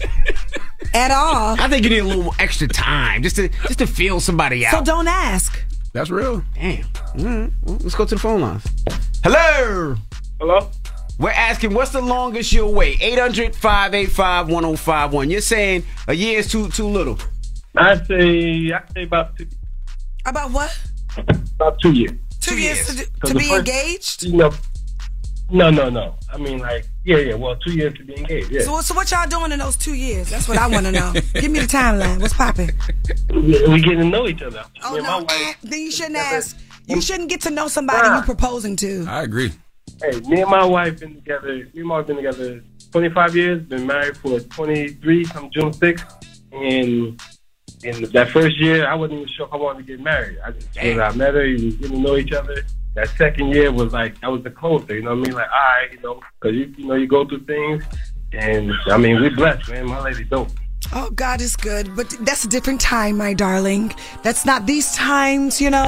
At all. I think you need a little extra time just to just to feel somebody out. So don't ask. That's real. Damn. All right. Well, let's go to the phone lines. Hello. Hello? We're asking, what's the longest you'll wait? eight hundred, five eight five, one oh five one. You're saying a year is too too little. I'd say, I'd say about two, About what? about two years. Two, years, to, do- 'Cause to the be first- engaged? You know, no, no, no. I mean, like, yeah, yeah. Well, two years to be engaged. Yeah. So, so what y'all doing in those two years? That's what I want to know. Give me the timeline. What's popping? we, we getting to know each other. Oh, Me and no. my wife- eh, Then you shouldn't ask. You shouldn't get to know somebody Nah. you proposing to. I agree. Hey, me and my wife been together. Me and my wife been together twenty-five years. Been married for twenty-three. Come June sixth, and in that first year, I wasn't even sure if I wanted to get married. I just when I met her, we was getting to know each other. That second year was like that was the closer. You know what I mean? Like, all right, you know, because you you know you go through things, and I mean we blessed, man. My lady dope. Oh, God is good, but that's a different time, my darling. That's not these times, you know.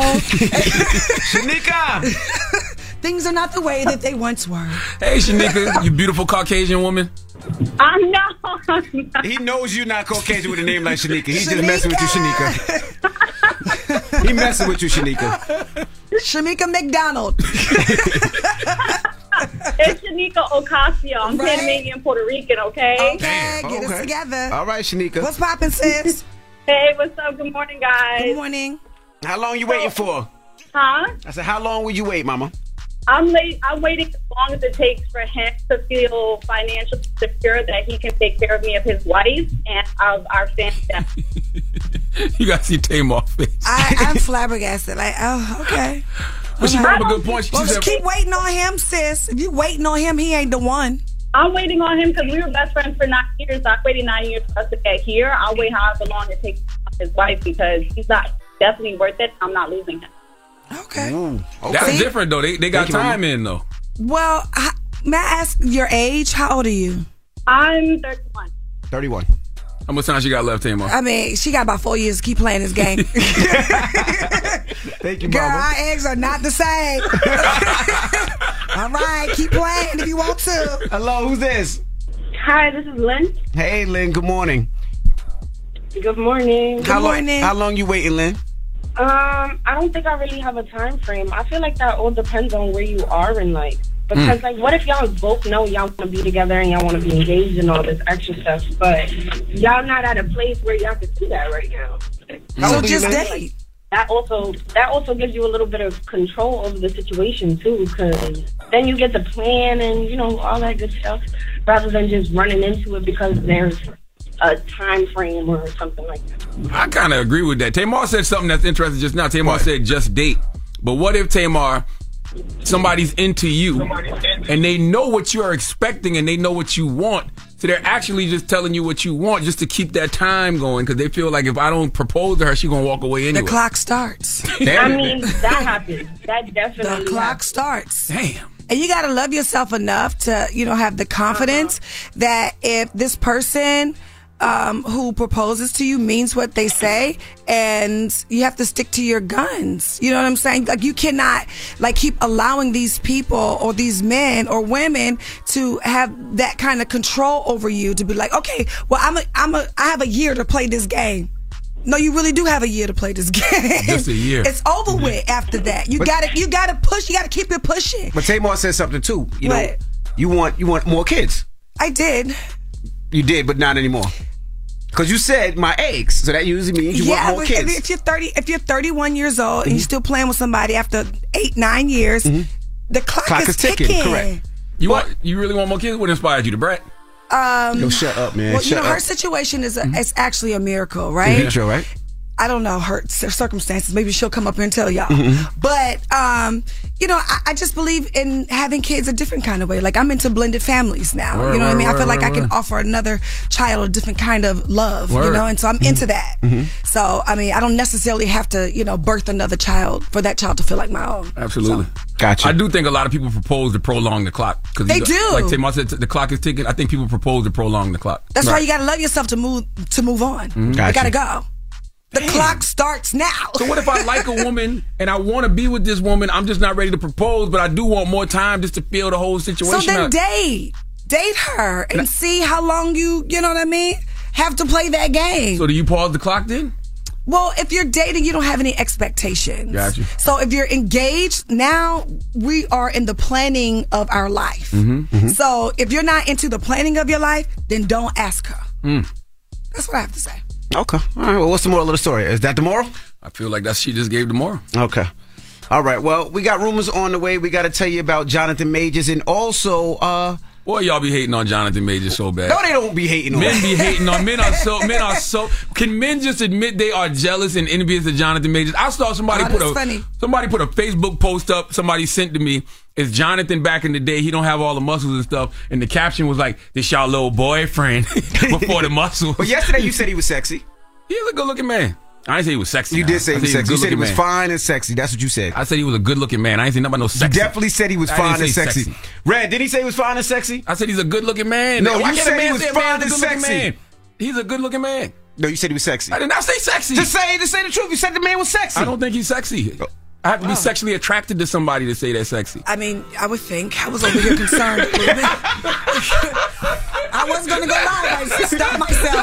Shanika! Things are not the way that they once were. Hey, Shanika, you beautiful Caucasian woman. I'm not. He knows you're not Caucasian with a name like Shanika. He's just messing with you, Shanika. He messing with you, Shanika. Shamika McDonald. It's Shanika Ocasio. I'm Right. Panamanian Puerto Rican, okay? Okay, get us together. All right, Shanika. What's poppin', sis? Hey, what's up? Good morning, guys. Good morning. How long you waiting for? Huh? I said, how long will you wait, mama? I'm late. I'm waiting as long as it takes for him to feel financially secure that he can take care of me, of his wife, and of our family. You got to see Tamar's face. I, I'm flabbergasted. Like, oh, okay. But she Okay. brought up a good point. She Well, said, just keep waiting on him, sis. If you waiting on him, he ain't the one. I'm waiting on him because we were best friends for nine years. I waited nine years for us to get here. I'll wait however long it takes to find his wife because he's not definitely worth it. I'm not losing him. Okay. That's See? different, though. They, they got Thank you, Mama. time in, though. Well, I, may I ask your age? How old are you? I'm thirty-one. thirty-one. How much time she got left, Tamar? I mean, she got about four years to keep playing this game. Thank you, Girl, mama. our eggs are not the same. All right, keep playing if you want to. Hello, who's this? Hi, this is Lynn. Hey, Lynn, good morning. Good morning. how Long, how long you waiting, Lynn? Um, I don't think I really have a time frame. I feel like that all depends on where you are in life. Because, Mm. like, what if y'all both know y'all want to be together and y'all want to be engaged and all this extra stuff, but y'all not at a place where y'all can do that right now? So just date. That also that also gives you a little bit of control over the situation too, because then you get the plan and you know all that good stuff, rather than just running into it because there's a time frame or something like that. I kind of agree with that. Tamar said something that's interesting just now. Tamar said just date. But what if Tamar somebody's into you and they know what you're expecting and they know what you want. So they're actually just telling you what you want just to keep that time going because they feel like if I don't propose to her, she's going to walk away anyway. The clock starts. I mean, that happens. That definitely The clock happens. starts. Damn. And you got to love yourself enough to, you know, have the confidence uh-huh. that if this person um, who proposes to you means what they say, and you have to stick to your guns. You know what I'm saying? Like, you cannot, like, keep allowing these people or these men or women to have that kind of control over you to be like, okay, well, I'm a, I'm a, I have a year to play this game. No, you really do have a year to play this game. Just a year. It's over with after that. You But- got to you got to push. You got to keep it pushing. But Tamar said something too. You know, What? you want you want more kids. I did. You did, but not anymore. Because you said my eggs, so that usually means you yeah, want more but kids. if you're thirty, if you're thirty-one years old and you're still playing with somebody after eight, nine years, the clock, Clock is, is ticking, ticking. correct. You want? You really want more kids? What inspired you, the brat? Um, Yo, shut up, man. Well, you Shut know, her up. situation is a, it's actually a miracle, right? In vitro, right? I don't know her cir- circumstances. Maybe she'll come up here and tell y'all. Mhm. But, um, you know, I, I just believe in having kids a different kind of way. Like, I'm into blended families now. Word, you know what I word, mean? I feel word, like I word, can word. offer another child a different kind of love, you Word. know? And so I'm into that. Mhm. So, I mean, I don't necessarily have to, you know, birth another child for that child to feel like my own. Absolutely. Gotcha. I do think a lot of people propose to prolong the clock. 'Cause They you- do. Like Tamar said, the clock is ticking. I think people propose to prolong the clock. That's why you got to love yourself to move to move on. Mhm. You Gotcha. got to go. The clock starts now. So what if I like a woman and I want to be with this woman? I'm just not ready to propose, but I do want more time just to feel the whole situation So then out. date. Date her and see how long you, you know what I mean, have to play that game. So do you pause the clock then? Well, if you're dating, you don't have any expectations. Got you. So if you're engaged, now we are in the planning of our life. Mm-hmm. So if you're not into the planning of your life, then don't ask her. Mm. That's what I have to say. Okay. All right. Well, what's the moral of the story? Is that the moral? I feel like that's she just gave the moral. Okay. All right. Well, we got rumors on the way. We got to tell you about Jonathan Majors and also, uh, Boy, y'all be hating on Jonathan Majors so bad. no, they don't be hating on Men him. be hating on men are so men are so. Can men just admit they are jealous and envious of Jonathan Majors? I saw somebody Oh, put that's a funny. somebody put a Facebook post up. Somebody sent to me. It's Jonathan back in the day. He don't have all the muscles and stuff. And the caption was like, "This y'all little boyfriend before the muscles." But yesterday you said he was sexy. He's a good looking man. I didn't say he was sexy. You now. did say I he was said sexy. You said he was man. fine and sexy. That's what you said. I said he was a good looking man. I ain't saying nothing about no You sexy. definitely said he was I didn't fine and say sexy. sexy. Red, did he say he was fine and sexy? I said he's a good looking man. No, Why you can't a said man he was say a man's fine a and good-looking sexy. man? He's a good looking man. No, you said he was sexy. I did not say sexy. Just say, just say the truth. You said the man was sexy. I don't think he's sexy. I have to be sexually attracted to somebody to say they're sexy. I mean, I would think. I was over here concerned a little bit. I wasn't going to go live. I stopped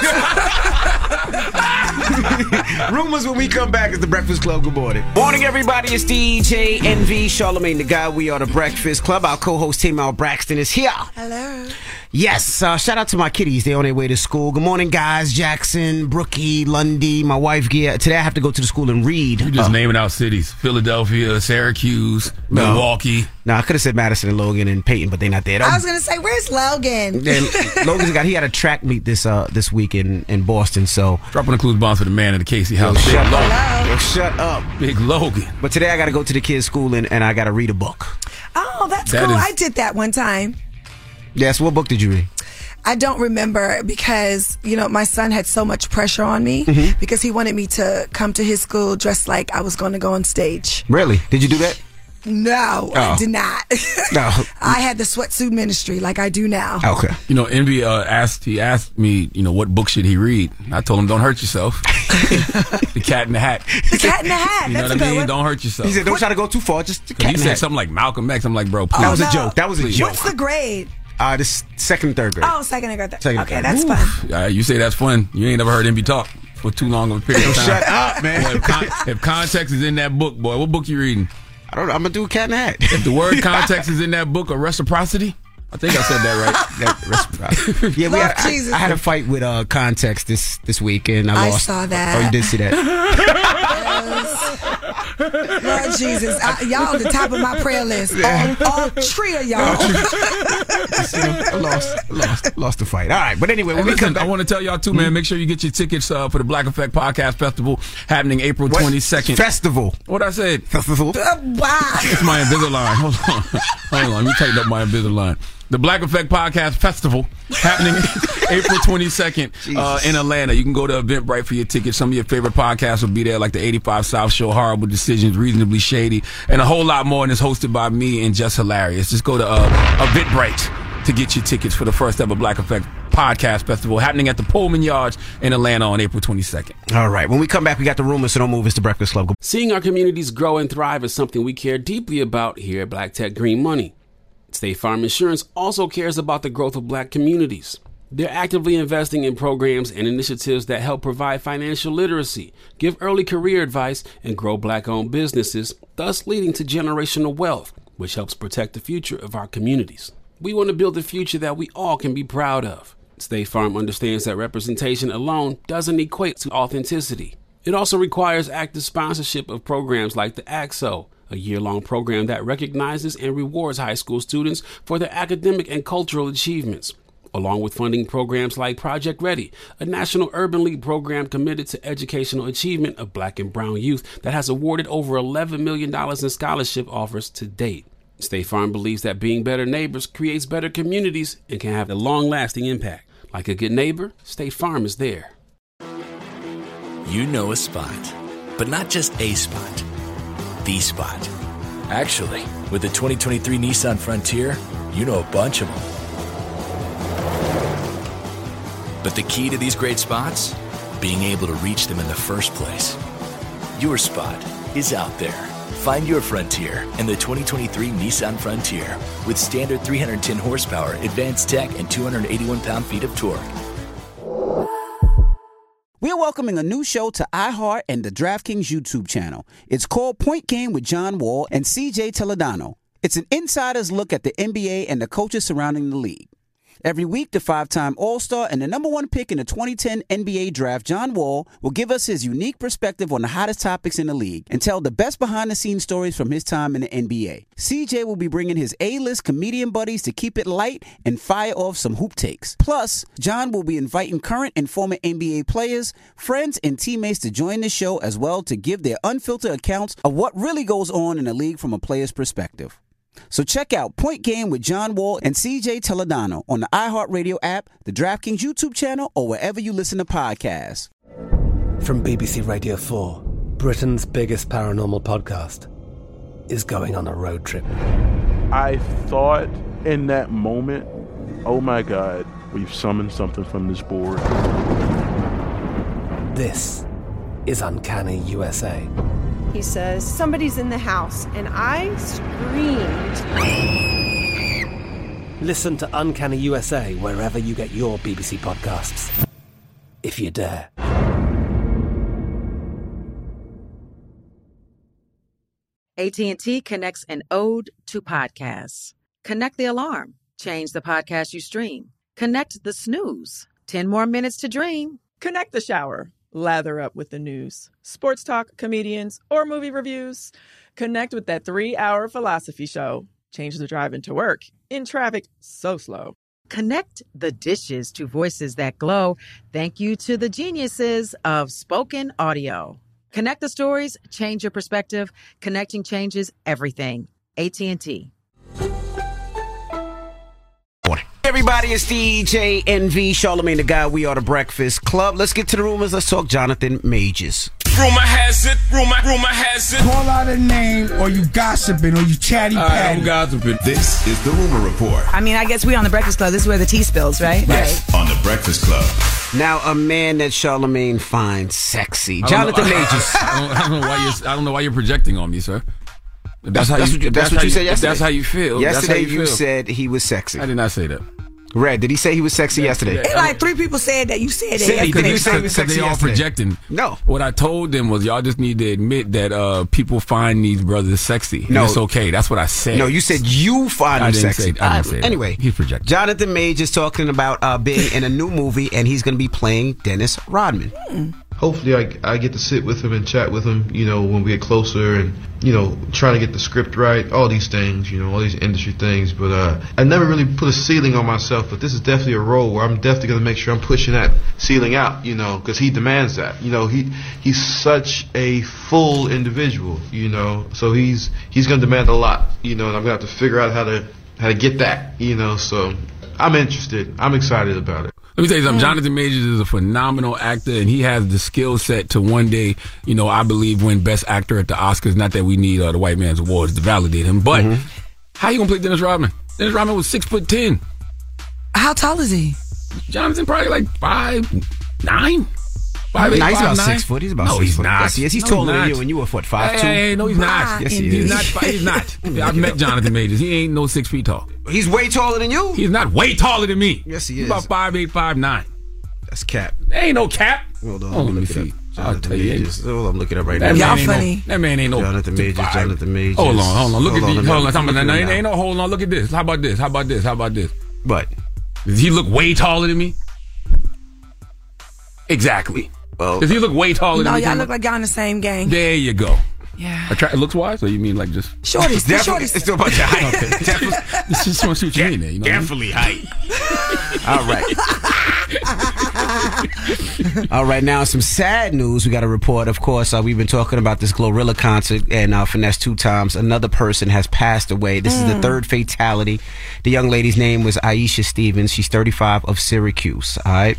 myself. Rumors when we come back is the Breakfast Club. Good morning. Morning, everybody. It's D J N V, Charlamagne the Guy. We are the Breakfast Club. Our co-host, Tamar Braxton, is here. Hello. Yes, uh, shout out to my kiddies. They're on their way to school. Good morning, guys. Jackson, Brookie, Lundy, my wife, Gia. Today I have to go to the school and read. You just Uh, naming out cities. Philadelphia, Syracuse, No. Milwaukee. No, I could have said Madison and Logan and Peyton, but they're not there. I was going to say, where's Logan? Then Logan's got he had a track meet this uh this week in, in Boston. So Dropping the clues bombs for the man in the Casey house. Yo, shut Big up. Logan. Yo, shut up. Big Logan. But today I got to go to the kids' school and, and I got to read a book. Oh, that's That cool. is- I did that one time. Yes, what book did you read? I don't remember because, you know, my son had so much pressure on me Mhm. because he wanted me to come to his school dressed like I was going to go on stage. Really? Did you do that? No, Oh. I did not. No. I had the sweatsuit ministry like I do now. Okay. You know, Envy uh, asked, he asked me, you know, what book should he read? I told him, don't hurt yourself. The Cat in the Hat. The Cat in the Hat. You know That's what a I good mean? one. Don't hurt yourself. He said, don't try to go too far. Just the 'Cause cat he in the said hat. something like Malcolm X. I'm like, bro, please. That was a no. joke. That was a Please. joke. What's the grade? Uh, this second and third grade. Oh, second and third. Second and Okay, third. that's Ooh. fun. Uh, you say that's fun. You ain't never heard Envy talk for too long of a period of time. Shut up, man. Boy, if, con- if context is in that book, boy, what book you reading? I don't know. I'm going to do a cat in the hat. If the word context is in that book of reciprocity, I think I said that right. That reciprocity. Yeah, we Love had, I, Jesus. I had a fight with uh, context this this week and I I lost. saw that. Oh, you did see that? Lord Jesus, I, y'all the top of my prayer list. Yeah. All, all three of y'all. I lost, lost, lost the fight. All right, but anyway, when Hey, we come listen, back, I want to tell y'all too, man. Make sure you get your tickets uh, for the Black Effect Podcast Festival happening April twenty-second. Festival. What I said? Festival. Uh, wow. It's my Invisalign. Hold on, hold on. Let me tighten up my Invisalign. The Black Effect Podcast Festival happening April twenty-second uh, in Atlanta. You can go to Eventbrite for your tickets. Some of your favorite podcasts will be there, like the eighty-five South Show, Horrible Decisions, Reasonably Shady, and a whole lot more. And it's hosted by me and Just Hilarious. Just go to uh, Eventbrite to get your tickets for the first ever Black Effect Podcast Festival happening at the Pullman Yards in Atlanta on April twenty-second. All right, when we come back, we got the rumors, so don't move. It's the Breakfast Club. Seeing our communities grow and thrive is something we care deeply about here at Black Tech Green Money. State Farm Insurance also cares about the growth of black communities. They're actively investing in programs and initiatives that help provide financial literacy, give early career advice, and grow black-owned businesses, thus leading to generational wealth, which helps protect the future of our communities. We want to build a future that we all can be proud of. State Farm understands that representation alone doesn't equate to authenticity. It also requires active sponsorship of programs like the A X O, a year-long program that recognizes and rewards high school students for their academic and cultural achievements, along with funding programs like Project Ready, a National Urban League program committed to educational achievement of black and brown youth that has awarded over eleven million dollars in scholarship offers to date. State Farm believes that being better neighbors creates better communities and can have a long-lasting impact. Like a good neighbor, State Farm is there. You know a spot, but not just a spot. The spot. Actually, with the twenty twenty-three Nissan Frontier, you know a bunch of them. But the key to these great spots? Being able to reach them in the first place. Your spot is out there. Find your Frontier in the twenty twenty-three Nissan Frontier with standard three hundred ten horsepower, advanced tech, and two hundred eighty-one pound-feet of torque. We're welcoming a new show to iHeart and the DraftKings YouTube channel. It's called Point Game with John Wall and C J Toledano. It's an insider's look at the N B A and the coaches surrounding the league. Every week, the five-time All-Star and the number one pick in the twenty ten N B A draft, John Wall, will give us his unique perspective on the hottest topics in the league and tell the best behind-the-scenes stories from his time in the N B A. C J will be bringing his A-list comedian buddies to keep it light and fire off some hoop takes. Plus, John will be inviting current and former N B A players, friends, and teammates to join the show as well to give their unfiltered accounts of what really goes on in the league from a player's perspective. So check out Point Game with John Wall and C J Toledano on the iHeartRadio app, the DraftKings YouTube channel, or wherever you listen to podcasts. From B B C Radio four, Britain's biggest paranormal podcast is going on a road trip. I thought in that moment, oh my God, we've summoned something from this board. This is Uncanny U S A. He says, somebody's in the house, and I screamed. Listen to Uncanny U S A wherever you get your B B C podcasts, if you dare. A T and T connects an ode to podcasts. Connect the alarm. Change the podcast you stream. Connect the snooze. Ten more minutes to dream. Connect the shower. Lather up with the news, sports talk, comedians, or movie reviews. Connect with that three-hour philosophy show. Change the drive into work in traffic so slow. Connect the dishes to voices that glow. Thank you to the geniuses of spoken audio. Connect the stories, change your perspective. Connecting changes everything. A T and T. Everybody, it's D J N V, Charlamagne the Guy. We are the Breakfast Club. Let's get to the rumors. Let's talk Jonathan Majors. Rumor has it, rumor, rumor has it. Call out a name, or you gossiping, or you chatty patty. I'm gossiping. This is the Rumor Report. I mean, I guess we on the Breakfast Club. This is where the tea spills, right? Yes, right. On the Breakfast Club. Now, a man that Charlamagne finds sexy, Jonathan know, Majors. I, I, don't, I don't know why you're. I don't know why you're projecting on me, sir. That's, that's how that's you. What you, that's that's what you you, said yesterday. That's how you feel. Yesterday, you, you feel. said he was sexy. I did not say that. Red, did he say he was sexy yesterday? It's like three people said that. You said that Say, yesterday. Did you say he was sexy they all yesterday? projecting. No. What I told them was y'all just need to admit that uh, people find these brothers sexy. No. And it's okay. That's what I said. No, you said you find I him didn't sexy. Say, I didn't say that. Anyway, he's projecting. Jonathan Majors talking about uh, being in a new movie, and he's going to be playing Dennis Rodman. Hmm. hopefully I, I get to sit with him and chat with him, you know, when we get closer, and, you know, trying to get the script right, all these things, you know, all these industry things. But uh, I never really put a ceiling on myself, but this is definitely a role where I'm definitely going to make sure I'm pushing that ceiling out, you know, because he demands that. You know, he he's such a full individual, you know, so he's he's going to demand a lot, you know, and I'm going to have to figure out how to how to get that, you know, so I'm interested. I'm excited about it. Let me tell you something. Jonathan Majors is a phenomenal actor, and he has the skill set to one day, you know, I believe, win Best Actor at the Oscars. Not that we need uh, the white man's awards to validate him, but mm-hmm. how you gonna play Dennis Rodman? Dennis Rodman was six foot ten. How tall is he? Jonathan probably like five nine. Five, eight, no, he's five, about nine. six foot. He's about no, six he's foot. not. Yes, he is. He's no, taller he's than you, and you were what, five two? Hey, no, he's not. Yes, he he's is. Not, he's not. I've met Jonathan Majors. He ain't no six feet tall. He's way taller than you. He's not way taller than me. Yes, he he's is. About five eight, five nine. That's cap. There ain't no cap. Hold on, oh, let me look see. I'll tell you. Just, hold on, I'm looking it up right that now. Y'all funny. No, that man ain't no. Jonathan Majors. Five. Jonathan Majors. Hold on, hold on. Look hold at on, the. Hold on. I'm No, now. ain't, ain't no. Hold on. Look at this. How about this? How about this? How about this? What? Does he look way taller than me? Exactly. Well, does he look way taller no, than me? No, y'all look like y'all in the same gang. There you go. Yeah. Attra- looks wise, or you mean like just shorties? The shorties. It's still about your height. Okay. This just want to see what you mean there. You know Definitely height. All right. All right, now some sad news we got to report. Of course, uh, we've been talking about this Glorilla concert and uh, Finesse two times. Another person has passed away. This mm. is the third fatality. The young lady's name was Aisha Stevens. She's thirty-five, of Syracuse. All right.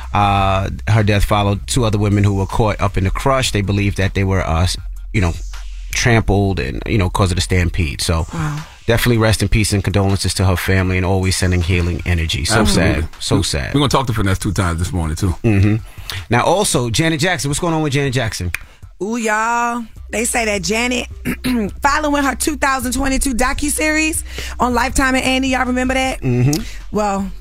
Uh, her death followed two other women who were caught up in the crush. They believed that they were, uh, you know, trampled and, you know, because of the stampede. So wow. Definitely rest in peace and condolences to her family, and always sending healing energy. So Absolutely. sad. So sad. We're going to talk to Finesse two times this morning, too. Mm-hmm. Now, also, Janet Jackson. What's going on with Janet Jackson? Ooh, y'all. They say that Janet, following her two thousand twenty-two docuseries on Lifetime and Andy, y'all remember that? Mm-hmm. Well,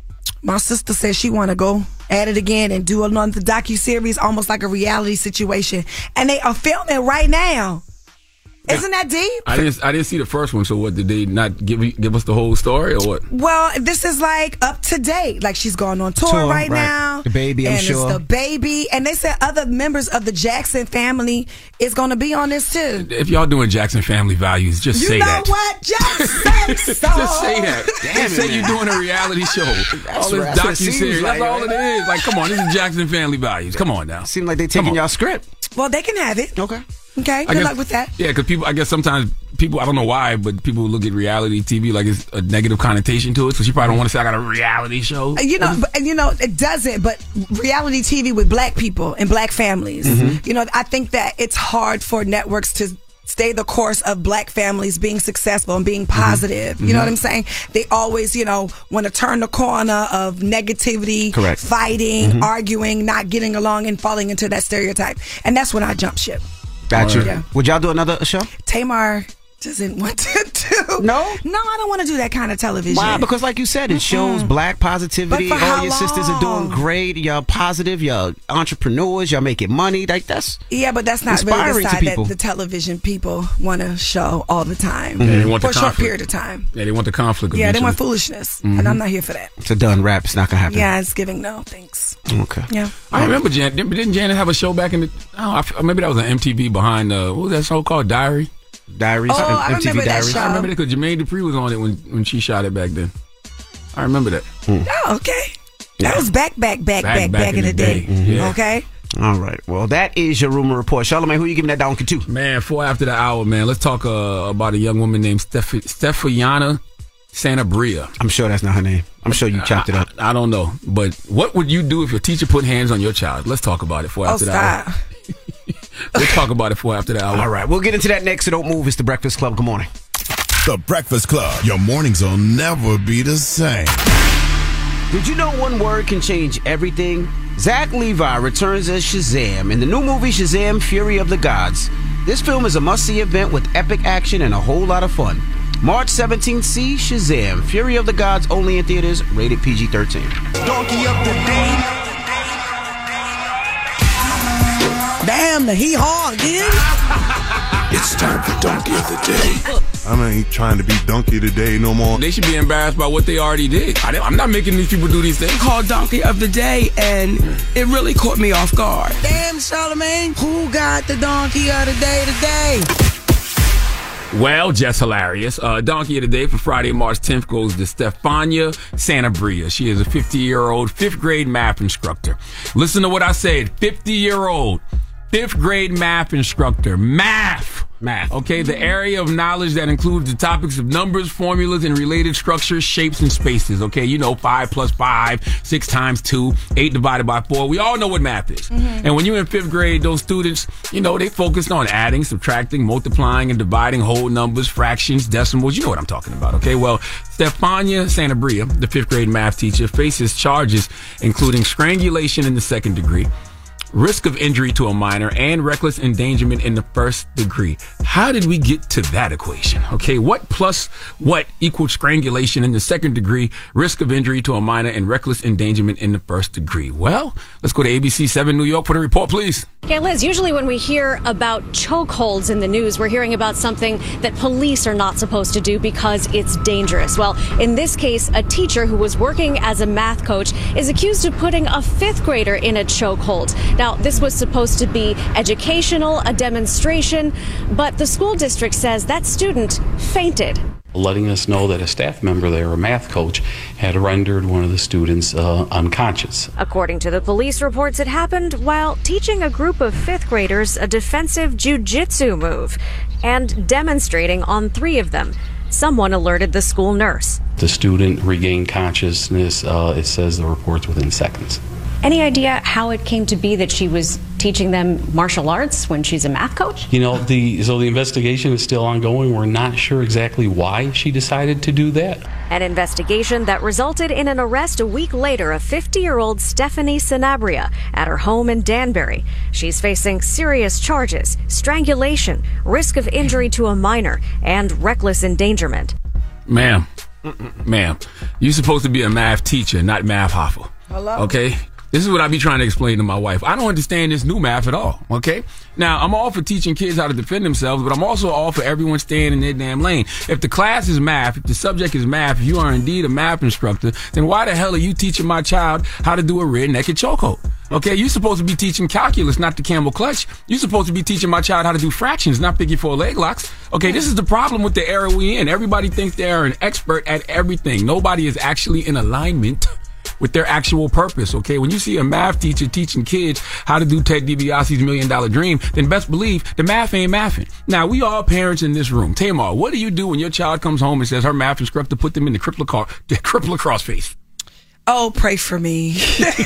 my sister says she want to go at it again and do another docuseries, almost like a reality situation. And they are filming right now. Isn't that deep? I didn't. I didn't see the first one. So what, did they not give give us the whole story or what? Well, this is like up to date. Like she's going on tour, Tour, right, right. now. The baby, I'm and sure. it's the baby. And they said other members of the Jackson family is going to be on this too. If y'all doing Jackson family values, just you say know that. what? Just say so. Just say that. Damn just say it, you're doing a reality show. all this right. docu-series. Like, That's all right? it is. Like, come on, this is Jackson family values. Come on now. Seems like they taking y'all script. Well, they can have it. Okay. Okay, I good guess, luck with that. Yeah, because people, I guess sometimes people, I don't know why, but people look at reality T V like it's a negative connotation to it. So she probably don't want to say I got a reality show. Uh, You know, but, you know, it doesn't. But reality T V with black people and black families, Mm-hmm. you know, I think that it's hard for networks to stay the course of black families being successful and being positive. Mm-hmm. You know what I'm saying? They always, you know, want to turn the corner of negativity, Correct. fighting, Mm-hmm. arguing, not getting along, and falling into that stereotype. And that's when I jump ship. Got you. Yeah. Would y'all do another show? Tamar doesn't want to do. No? No, I don't want to do that kind of television. Why? Because like you said, it shows black positivity. But for All how your sisters are doing long? great. Y'all positive. Y'all entrepreneurs. Y'all making money. Like that's Yeah, but that's not really inspiring the to side people. that the television people want to show all the time. Yeah, they want for the a short conflict. period of time. Yeah, they want the conflict. Yeah, they eventually. want foolishness. Mm-hmm. And I'm not here for that. It's a done rap. It's not gonna happen. Yeah, it's giving no thanks. Okay. Yeah. I remember Janet. Didn't didn't Janet have a show back in the? Oh, I f- maybe that was on M T V behind. Uh, what was that show called? Diary. Diaries. Oh, I M T V remember that Diaries. show. I remember that because Jermaine Dupri was on it when, when she shot it back then. I remember that. Oh, okay. That was back, back, back, back, back, in the day. Mm-hmm. Yeah. Okay. All right. Well, that is your rumor report. Charlamagne, who you giving that donkey to? Man, four after the hour, man. Let's talk uh, about a young woman named Steph- Stefaniana Sanabria. I'm sure that's not her name. I'm sure you chopped it up. I, I don't know. But what would you do if your teacher put hands on your child? Let's talk about it four Oh, after the hour. stop. We'll talk about it four after the hour. All right. We'll get into that next. So don't move. It's The Breakfast Club. Good morning. The Breakfast Club. Your mornings will never be the same. Did you know one word can change everything? Zach Levi returns as Shazam in the new movie Shazam! Fury of the Gods. This film is a must-see event with epic action and a whole lot of fun. March seventeenth, see Shazam! Fury of the Gods, only in theaters, rated P G thirteen. Donkey of the day. Damn, the hee-haw again. It's time for Donkey of the Day. I ain't trying to be donkey today no more. They should be embarrassed by what they already did. I, I'm not making these people do these things. Called Donkey of the Day, and it really caught me off guard. Damn, Charlamagne, who got the Donkey of the Day today? Well, just hilarious. Uh, Donkey of the Day for Friday, March tenth goes to Stefania Sanabria. She is a fifty-year-old fifth grade math instructor. Listen to what I said. fifty-year-old fifth grade math instructor. Math. Math. Okay, the area of knowledge that includes the topics of numbers, formulas, and related structures, shapes, and spaces. Okay, you know, five plus five, six times two, eight divided by four. We all know what math is. Mm-hmm. And when you're in fifth grade, those students, you know, they focused on adding, subtracting, multiplying, and dividing whole numbers, fractions, decimals. You know what I'm talking about, okay? Well, Stefania Sanabria, the fifth grade math teacher, faces charges including strangulation in the second degree, risk of injury to a minor, and reckless endangerment in the first degree. How did we get to that equation? Okay, what plus what equals strangulation in the second degree, risk of injury to a minor, and reckless endangerment in the first degree? Well, let's go to A B C seven New York for the report, please. Okay, Liz, usually when we hear about chokeholds in the news, we're hearing about something that police are not supposed to do because it's dangerous. Well, in this case, a teacher who was working as a math coach is accused of putting a fifth grader in a chokehold. Now, this was supposed to be educational, a demonstration, but the school district says that student fainted. Letting us know that a staff member there, a math coach, had rendered one of the students uh, unconscious. According to the police reports, it happened while teaching a group of fifth graders a defensive jiu-jitsu move and demonstrating on three of them. Someone alerted the school nurse. The student regained consciousness, uh, it says the reports, within seconds. Any idea how it came to be that she was teaching them martial arts when she's a math coach? You know, the so the investigation is still ongoing. We're not sure exactly why she decided to do that. An investigation that resulted in an arrest a week later of fifty-year-old Stephanie Sanabria at her home in Danbury. She's facing serious charges, strangulation, risk of injury to a minor, and reckless endangerment. Ma'am, ma'am, you're supposed to be a math teacher, not math hoffer. Hello? Okay? This is what I be trying to explain to my wife. I don't understand this new math at all, okay? Now, I'm all for teaching kids how to defend themselves, but I'm also all for everyone staying in their damn lane. If the class is math, if the subject is math, if you are indeed a math instructor, then why the hell are you teaching my child how to do a rear-naked chokehold? Okay, you're supposed to be teaching calculus, not the camel clutch. You're supposed to be teaching my child how to do fractions, not figure four leg locks. Okay, this is the problem with the era we in. Everybody thinks they are an expert at everything. Nobody is actually in alignment with their actual purpose, okay? When you see a math teacher teaching kids how to do Ted DiBiase's Million Dollar Dream, then best believe the math ain't mathing. Now, we all parents in this room. Tamar, what do you do when your child comes home and says her math instructor put them in the cripple, car, the cripple across face? Oh, pray for me.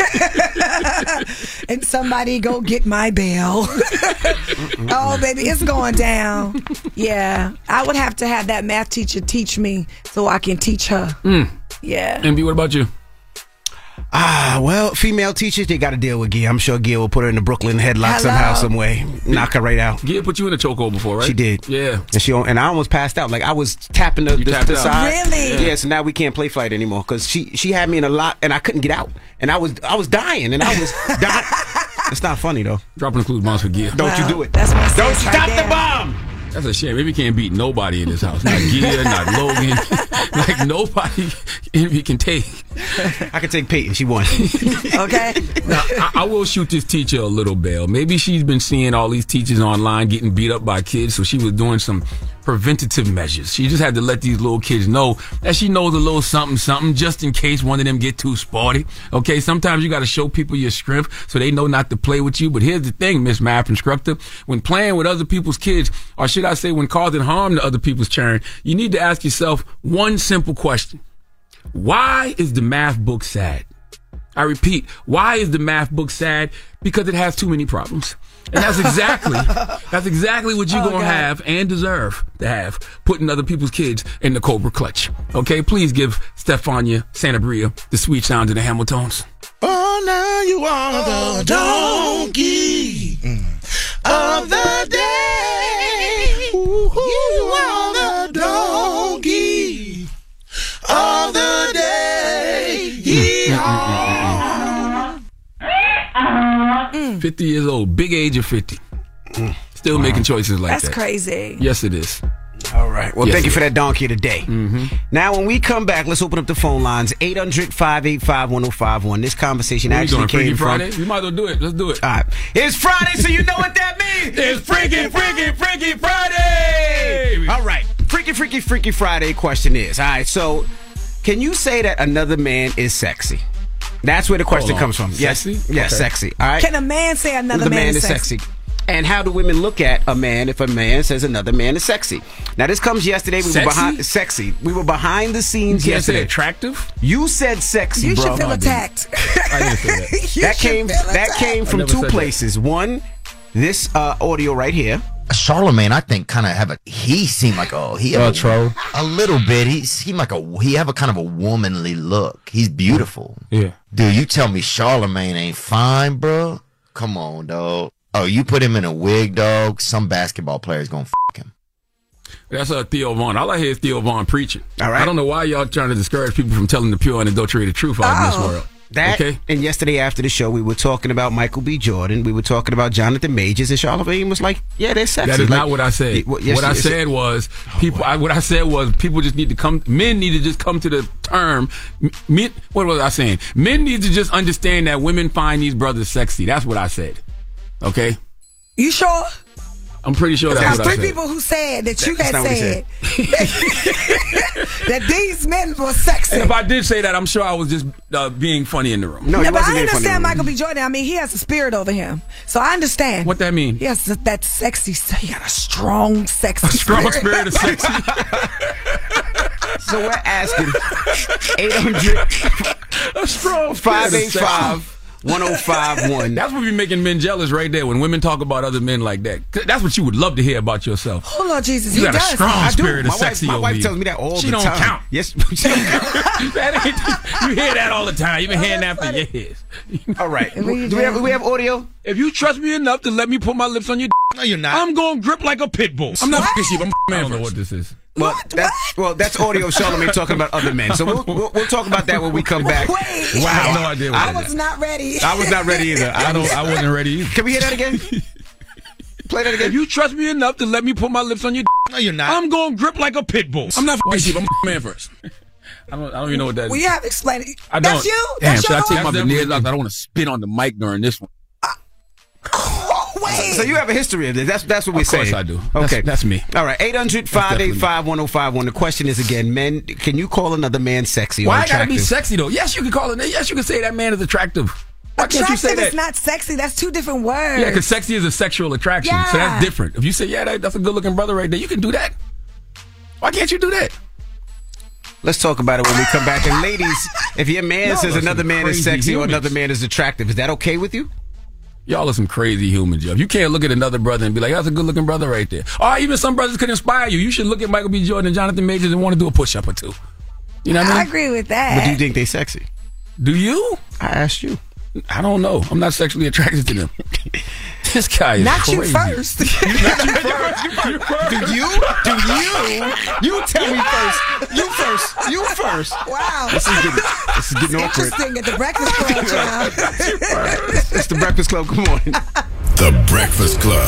And somebody go get my bail. Oh, baby, it's going down. Yeah, I would have to have that math teacher teach me so I can teach her. Mm. Yeah. M B, what about you? Ah, well, female teachers, they got to deal with Gia. I'm sure Gia will put her in the Brooklyn headlock Hello. somehow, some way. Knock her right out. Gia put you in a chokehold before, right? She did. Yeah. And she and I almost passed out. Like, I was tapping the, the, tapped the out. side. Really? Yeah. yeah, so now we can't play fight anymore because she, she had me in a lock and I couldn't get out. And I was I was dying and I was dying. It's not funny, though. Dropping the clues bombs for Gia. Don't Wow. you do it. That's my Don't sis right stop there. the bomb. That's a shame. Maybe can't beat nobody in this house. Not Gia, not Logan. Like, nobody Envy can take. I can take Peyton. She won. Okay. Now, I, I will shoot this teacher a little bail. Maybe she's been seeing all these teachers online getting beat up by kids, so she was doing some preventative measures. She just had to let these little kids know that she knows a little something, something, just in case one of them get too sporty. Okay, sometimes you got to show people your strength so they know not to play with you. But here's the thing, Miss Math Instructor. When playing with other people's kids, or should I say when causing harm to other people's children, you need to ask yourself one simple question. Why is the math book sad? I repeat, why is the math book sad? Because it has too many problems. And that's exactly, that's exactly what you're Oh, going to God. have and deserve to have, putting other people's kids in the Cobra clutch. Okay, please give Stefania Sanabria the sweet sounds of the Hamiltons. Oh, now you are the donkey of the day. You are the donkey of the day. fifty years old, big age of fifty. Still making choices like That's that. crazy. Yes, it is. All right. Well, Yes, thank you sir. for that donkey of the day. Mm-hmm. Now, when we come back, let's open up the phone lines. eight hundred, five eight five, one oh five one. This conversation What are you actually doing, Freaky came from... Friday? You might as well do it. Let's do it. All right. It's Friday, so you know what that means. It's Freaky, Freaky, Freaky Friday. All right. Freaky, Freaky, Freaky Friday question is, all right, so can you say that another man is sexy? That's where the question Hold on. comes from. Sexy? Yes. Yes, Okay. sexy. All right. Can a man say another the man, man is sexy? And how do women look at a man if a man says another man is sexy? Now, this comes yesterday. We Sexy? were behind sexy. We were behind the scenes You can't say yesterday. attractive? You said sexy, You bro. should feel No, I didn't. attacked. I didn't say that. You That should came. feel That attacked. came I from never two said that. places. One, this uh, audio right here. Charlemagne, I think, kind of have a. He seemed like a. He have Uh, a, Tro. a little bit. He seemed like a. He have a kind of a womanly look. He's beautiful. Yeah. Dude, you tell me Charlemagne ain't fine, bro? Come on, dog. Oh, you put him in a wig, dog. Some basketball player's gonna f him. That's uh, Theo Vaughn. All I hear is Theo Vaughn preaching. All right. I don't know why y'all trying to discourage people from telling the pure unadulterated truth out in this Oh. world. That Okay. and yesterday after the show, we were talking about Michael B. Jordan. We were talking about Jonathan Majors, and Charlemagne was like, "Yeah, they're sexy." That is Like, not what I said. y- well, yes, what I yes, said was people. I, what I said was people just need to come. Men need to just come to the term. m- Men, what was I saying? Men need to just understand that women find these brothers sexy. That's what I said. Okay, You sure? I'm pretty sure There's that's what I three said. people who said that you That's had not what he said that these men were sexy. And if I did say that, I'm sure I was just uh, being funny in the room. No, Yeah, he but wasn't I being funny. understand Michael B. Jordan. I mean, he has a spirit over him, so I understand. What that mean? Yes, that, that sexy. He got a strong, sexy, Strong spirit of sexy. So we're asking eight hundred, A strong five eight five, one oh five one. That's what be making men jealous right there when women talk about other men like that. That's what you would love to hear about yourself. Oh Lord Jesus, You he got a does. strong I do. spirit My of sexy wife, my over wife you. tells me that all she the don't time. count. Yes, she don't count. That ain't, you hear that all the time. You've been hearing that for years. All right. Do we have, do we have audio? If you trust me enough to let me put my lips on your d- No, you're not. I'm going to grip like a pit bull. I'm not f***ing sheep. I'm f***ing man. I don't know what this is. Well, that's, well, that's audio of Charlemagne talking about other men. So we'll, we'll, we'll talk about that when we come back. Wait. I have no idea what I that was is. not ready. I was not ready either. I don't. I wasn't ready either. Can we hear that again? Play that again. If you trust me enough to let me put my lips on your d- No, you're not. I'm going to grip like a pit bull. I'm not f***ing sheep. I'm f***ing man first. I don't, I don't even know what that is. Well, you have to explain it. I don't. That's you? Damn, That's should I your take my voice? veneers off? I don't want to spit on the mic during this one. Oh, wait. So you have a history of this. That's that's what we're Of course saying. I do. Okay, That's- that's me. All right, eight hundred, five eight five, one oh five one. The question is again, men, can you call another man sexy or Why I attractive? gotta be sexy though? Yes, you can call it. Yes, you can say that man is attractive. Why can't you say Attractive that? is not sexy. That's two different words. Yeah, because sexy is a sexual attraction, so Yeah. that's different. If you say, yeah, that, that's a good-looking brother right there, you can do that. Why can't you do that? Let's talk about it when we come back. And ladies, if your man Y'all says are another some man is crazy sexy or humans. another man is attractive, is that okay with you? Y'all are some crazy humans, yo. You can't look at another brother and be like, that's a good-looking brother right there. Or even some brothers could inspire you. You should look at Michael B. Jordan and Jonathan Majors and want to do a push-up or two. You know what I I mean? agree with that. But do you think they sexy? Do you? I asked you. I don't know. I'm not sexually attracted to them. This guy is Not crazy. you first. Not you first. You first. Do you? Do you? You tell me first. You first. You first. Wow. This is getting, this is getting awkward. Interesting at the Breakfast Club, John. It's the Breakfast Club. Good morning. The Breakfast Club.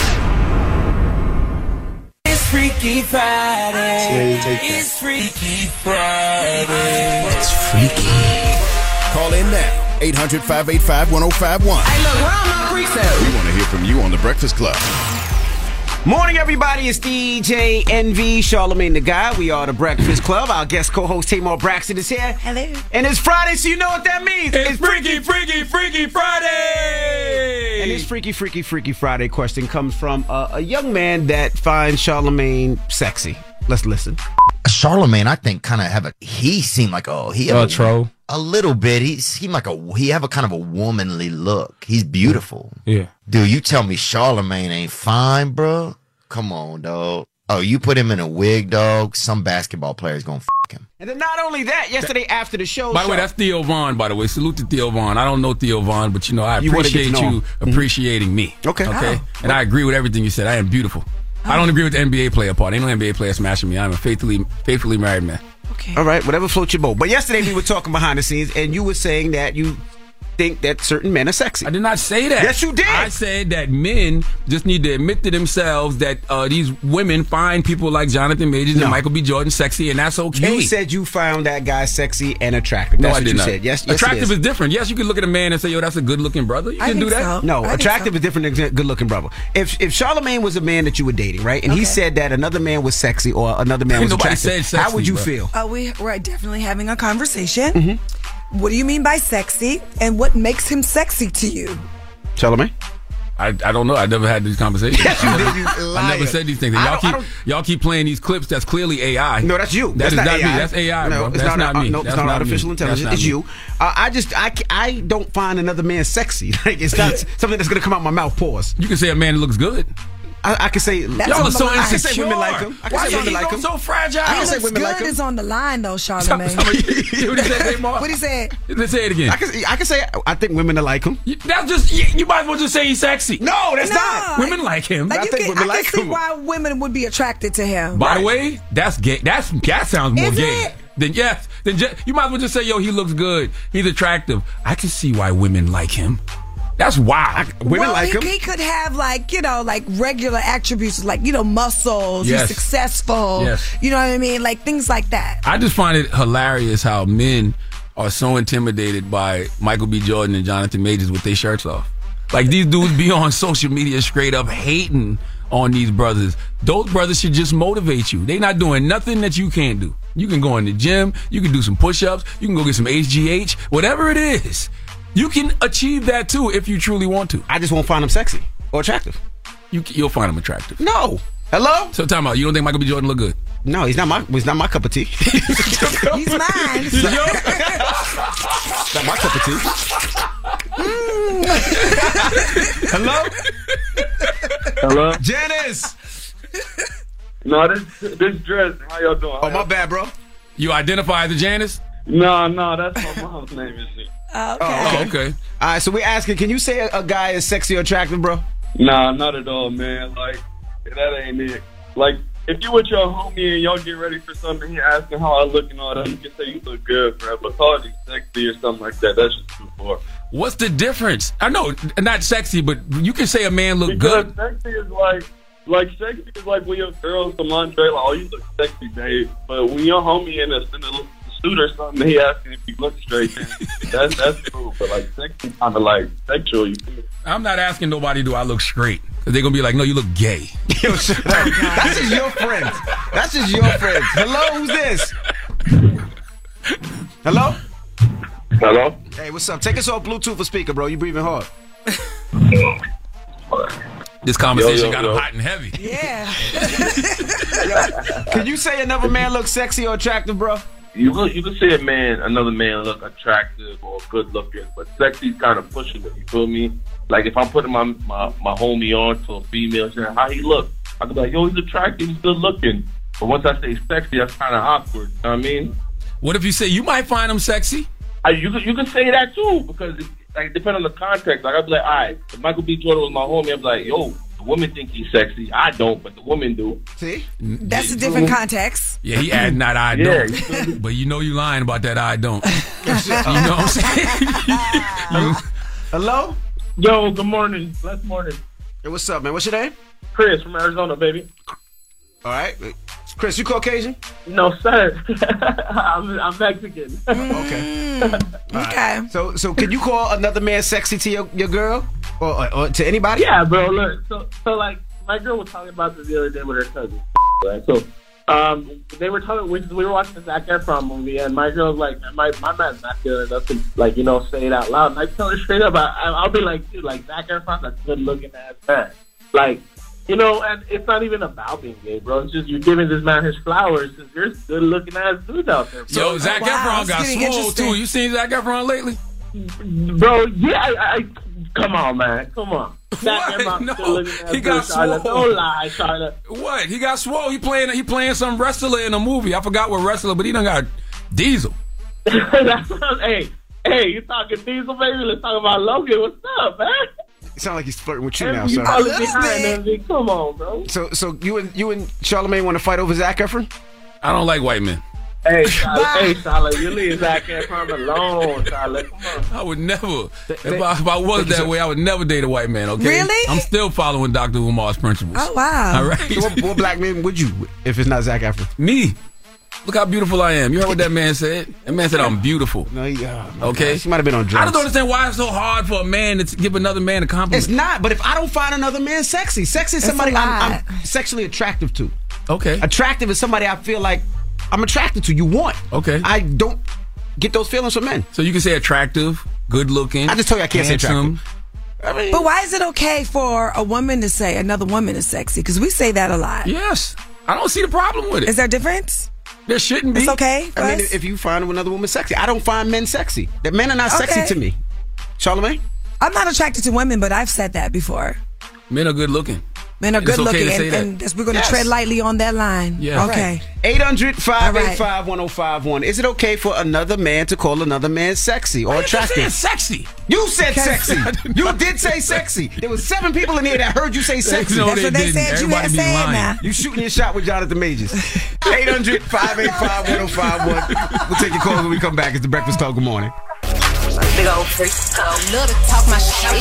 It's Freaky Friday. It's Freaky Friday. It's freaky. Call in now. eight hundred, five eight five, one oh five one. Hey, look, round my freaks out. We want to hear from you on The Breakfast Club. Morning, everybody. It's D J N V, Charlemagne the Guy. We are the Breakfast Club. Our guest co-host Tamar Braxton is here. Hello. And it's Friday, so you know what that means. It's Freaky, Freaky, Freaky Friday! And this Freaky, Freaky, Freaky Friday question comes from a, a young man that finds Charlemagne sexy. Let's listen. Charlemagne, I think, kind of have a. He seemed like a. He have Uh, a, Tro. a little bit. He seemed like a. He have a kind of a womanly look. He's beautiful. Yeah. Dude, you tell me Charlemagne ain't fine, bro? Come on, dog. Oh, you put him in a wig, dog. Some basketball player's gonna f him. And then not only that, yesterday after the show. By the way, Char- that's Theo Vaughn, by the way. Salute to Theo Vaughn. I don't know Theo Vaughn, but you know, I You wanna get to appreciate know you him. Mm-hmm. appreciating me. Okay. Okay. Oh. And I agree with everything you said. I am beautiful. I don't agree with the N B A player part. Ain't no N B A player smashing me. I'm a faithfully faithfully married man. Okay. All right, whatever floats your boat. But yesterday we were talking behind the scenes, and you were saying that you think that certain men are sexy. I did not say that. Yes, you did. I said that men just need to admit to themselves that uh, these women find people like Jonathan Majors No. and Michael B. Jordan sexy, and that's okay. You said you found that guy sexy and attractive. No, That's I what did you not. said. Yes, yes, attractive it is. is. different. Yes, you can look at a man and say, "Yo, that's a good-looking brother." You I can do think that. so. No, I think attractive so. is different than good looking, brother. If if Charlamagne was a man that you were dating, right, and he Okay. said that another man was sexy or another man was Nobody attractive, said how sexy, would you bro. feel? Uh, we, we're definitely having a conversation. Mm-hmm. What do you mean by sexy? And what makes him sexy to you? Charlamagne? I, I don't know. I never had these conversations. Yes, you I, did, never, you I liar. never said these things. And I y'all don't- I keep don't- y'all keep playing these clips. That's clearly A I. No, that's you. That That's is not not A I. me. That's A I, no, bro. It's That's not, not uh, me. No, That's it's not not artificial me. intelligence. That's It's not you. Uh, I just I, I don't find another man sexy. Like it's not something that's gonna come out my mouth. Pause. You can say a man looks good. I, I can say That's Y'all on are the so line. I can insecure. say women like him. I can Why say your women like ego him. so fragile? I can say Looks women good like him. is on the line, though, Some- Charlamagne. some of you- what did he say, Mark? What he said? Let's say it again. I can I can say I think women are like him. You- That's just you, you might as well just say he's sexy. No, that's No. not. Women like him. Like I you think can, women I like can see him. why women would be attracted to him. By the way, that's gay. That's that sounds more Is gay. it? Then yes, then ju- you might as well just say, "Yo, he looks good. He's attractive." I can see why women like him. That's why Women well, like he, him. he could have like you know like regular attributes like you know muscles. Yes. He's successful. Yes. You know what I mean? Like things like that. I just find it hilarious how men are so intimidated by Michael B. Jordan and Jonathan Majors with their shirts off. Like these dudes be on social media straight up hating on these brothers. Those brothers should just motivate you. They not doing nothing that you can't do. You can go in the gym. You can do some push-ups. You can go get some H G H. Whatever it is. You can achieve that too if you truly want to. I just won't find him sexy or attractive. You, you'll find him attractive. No. Hello? So time out. You don't think Michael B. Jordan look good? No, he's not my he's not my cup of tea. He's mine. He's yours? Not my cup of tea. Hello? Hello? Janice! No, this this dress. How y'all doing? Oh, my bad, bro. You identify as a Janice? No, no, that's my mom's name. Is it? Okay. Oh, okay. okay. All right, so we're asking, can you say a, a guy is sexy or attractive, bro? Nah, not at all, man. Like that ain't it. Like if you with your homie and y'all get ready for something, he asking how I look and all that, you can say you look good, bro. But call it sexy or something like that. That's just too far. What's the difference? I know, not sexy, but you can say a man look Because good. sexy is like, like sexy is like when your girl's some lingerie, like, oh, you look sexy, babe. But when your homie in a, in a suit or something, he asking if you look straight, then that's that's cool. But like sexy, kind of like sexual. You feel? I'm not asking nobody, do I look straight? Because they're going to be like, no, you look gay. Yo, shut up. That's just your friend. That's just your friend. Hello, who's this? Hello? Hello? Hey, what's up? Take us off Bluetooth or speaker, bro. You breathing hard. This conversation Yo, yo, got yo. him hot and heavy. Yeah. Can you say another man looks sexy or attractive, bro? You look, you can say a man, another man look attractive or good looking, but sexy's kind of pushing it. You feel me? Like if I'm putting my my, my homie on to a female, saying how he look, I can be like, yo, he's attractive, he's good looking. But once I say sexy, that's kind of awkward. You know what I mean? What if you say you might find him sexy? I, you can you can say that too because it, like depending on the context. Like I'd be like, all right, if Michael B. Jordan was my homie, I'd be like, yo, the women think he's sexy. I don't, but the women do. See? That's a different context. Yeah, he adding that I Yeah, don't. But you know you lying about that I don't. You know what I'm saying? You- Hello? Yo, good morning. Last morning. Hey, what's up, man? What's your name? Chris from Arizona, baby. All right. Chris, you Caucasian? No, sir. I'm, I'm Mexican. Okay. All right. Okay. So, so can you call another man sexy to your, your girl or, or, or to anybody? Yeah, bro. Look, so so like my girl was talking about this the other day with her cousin. Right? So um, they were talking. We, we were watching the Zac Efron movie, and my girl was like, "My my man's not good enough to like you know say it out loud." And I tell her straight up, I, I'll be like, "Dude, like Zac Efron's a good looking ass man." Like. You know, and it's not even about being gay, bro. It's just you're giving this man his flowers because there's good looking ass dudes out there, bro. Yo, Zac wow, Efron it's got getting swole interesting. too. You seen Zac Efron lately? Bro, yeah, I, I, come on, man, come on. Zac What? Efron's No, good looking ass he got dude, Charlotte. swole. Don't lie, Charlotte. What? He got swole. He playing he playing some wrestler in a movie. I forgot what wrestler, but he done got Diesel. That's what, hey, hey, you talking Diesel, baby? Let's talk about Logan. What's up, man? It sounds like he's flirting with you And now, you sir. call it A little behind bit. M V. Come on, bro. So, so you and you and Charlamagne want to fight over Zac Efron? I don't like white men. Hey, Charlotte, hey, Charlotte, you leave Zac Efron alone, Charlotte. Come on. I would never. If I, if I was that way, I would never date a white man. Okay. Really? I'm still following Doctor Umar's principles. Oh wow. All right. So what, what black man would you if it's not Zac Efron? Me. Look how beautiful I am. You heard what that man said? That man said I'm beautiful. No, yeah. Okay. She might have been on drugs. I don't understand why it's so hard for a man to give another man a compliment. It's not. But if I don't find another man sexy, sexy is It's somebody a I'm, lot. I'm sexually attractive to. Okay. Attractive is somebody I feel like I'm attracted to. You want. Okay. I don't get those feelings from men. So you can say attractive, good looking. I just told you I can't say attractive. I mean, But why is it okay for a woman to say another woman is sexy? Because we say that a lot. Yes. I don't see the problem with it. Is there a difference? There shouldn't be. It's okay. I mean, Gus? if you find another woman sexy, I don't find men sexy. That men are not sexy Okay. to me. Charlamagne? I'm not attracted to women, but I've said that before. Men are good looking. Men are It's good okay looking, to say and, that. and that's- we're going to Yes. tread lightly on that line. Yeah. Okay. eight hundred, five eight All five, one oh five one. Is it okay for another man to call another man sexy or Why you just attractive? saying sexy. You said Okay. sexy. You did say sexy. There was seven people in here that heard you say sexy. No, That's what they didn't. said you Everybody had be said lying. now. You shooting your shot with Jonathan Majors. eight hundred, five eight five, one oh five one. We'll take your calls when we come back. It's the Breakfast Club. Good morning. Big old freak. Love to talk my shit.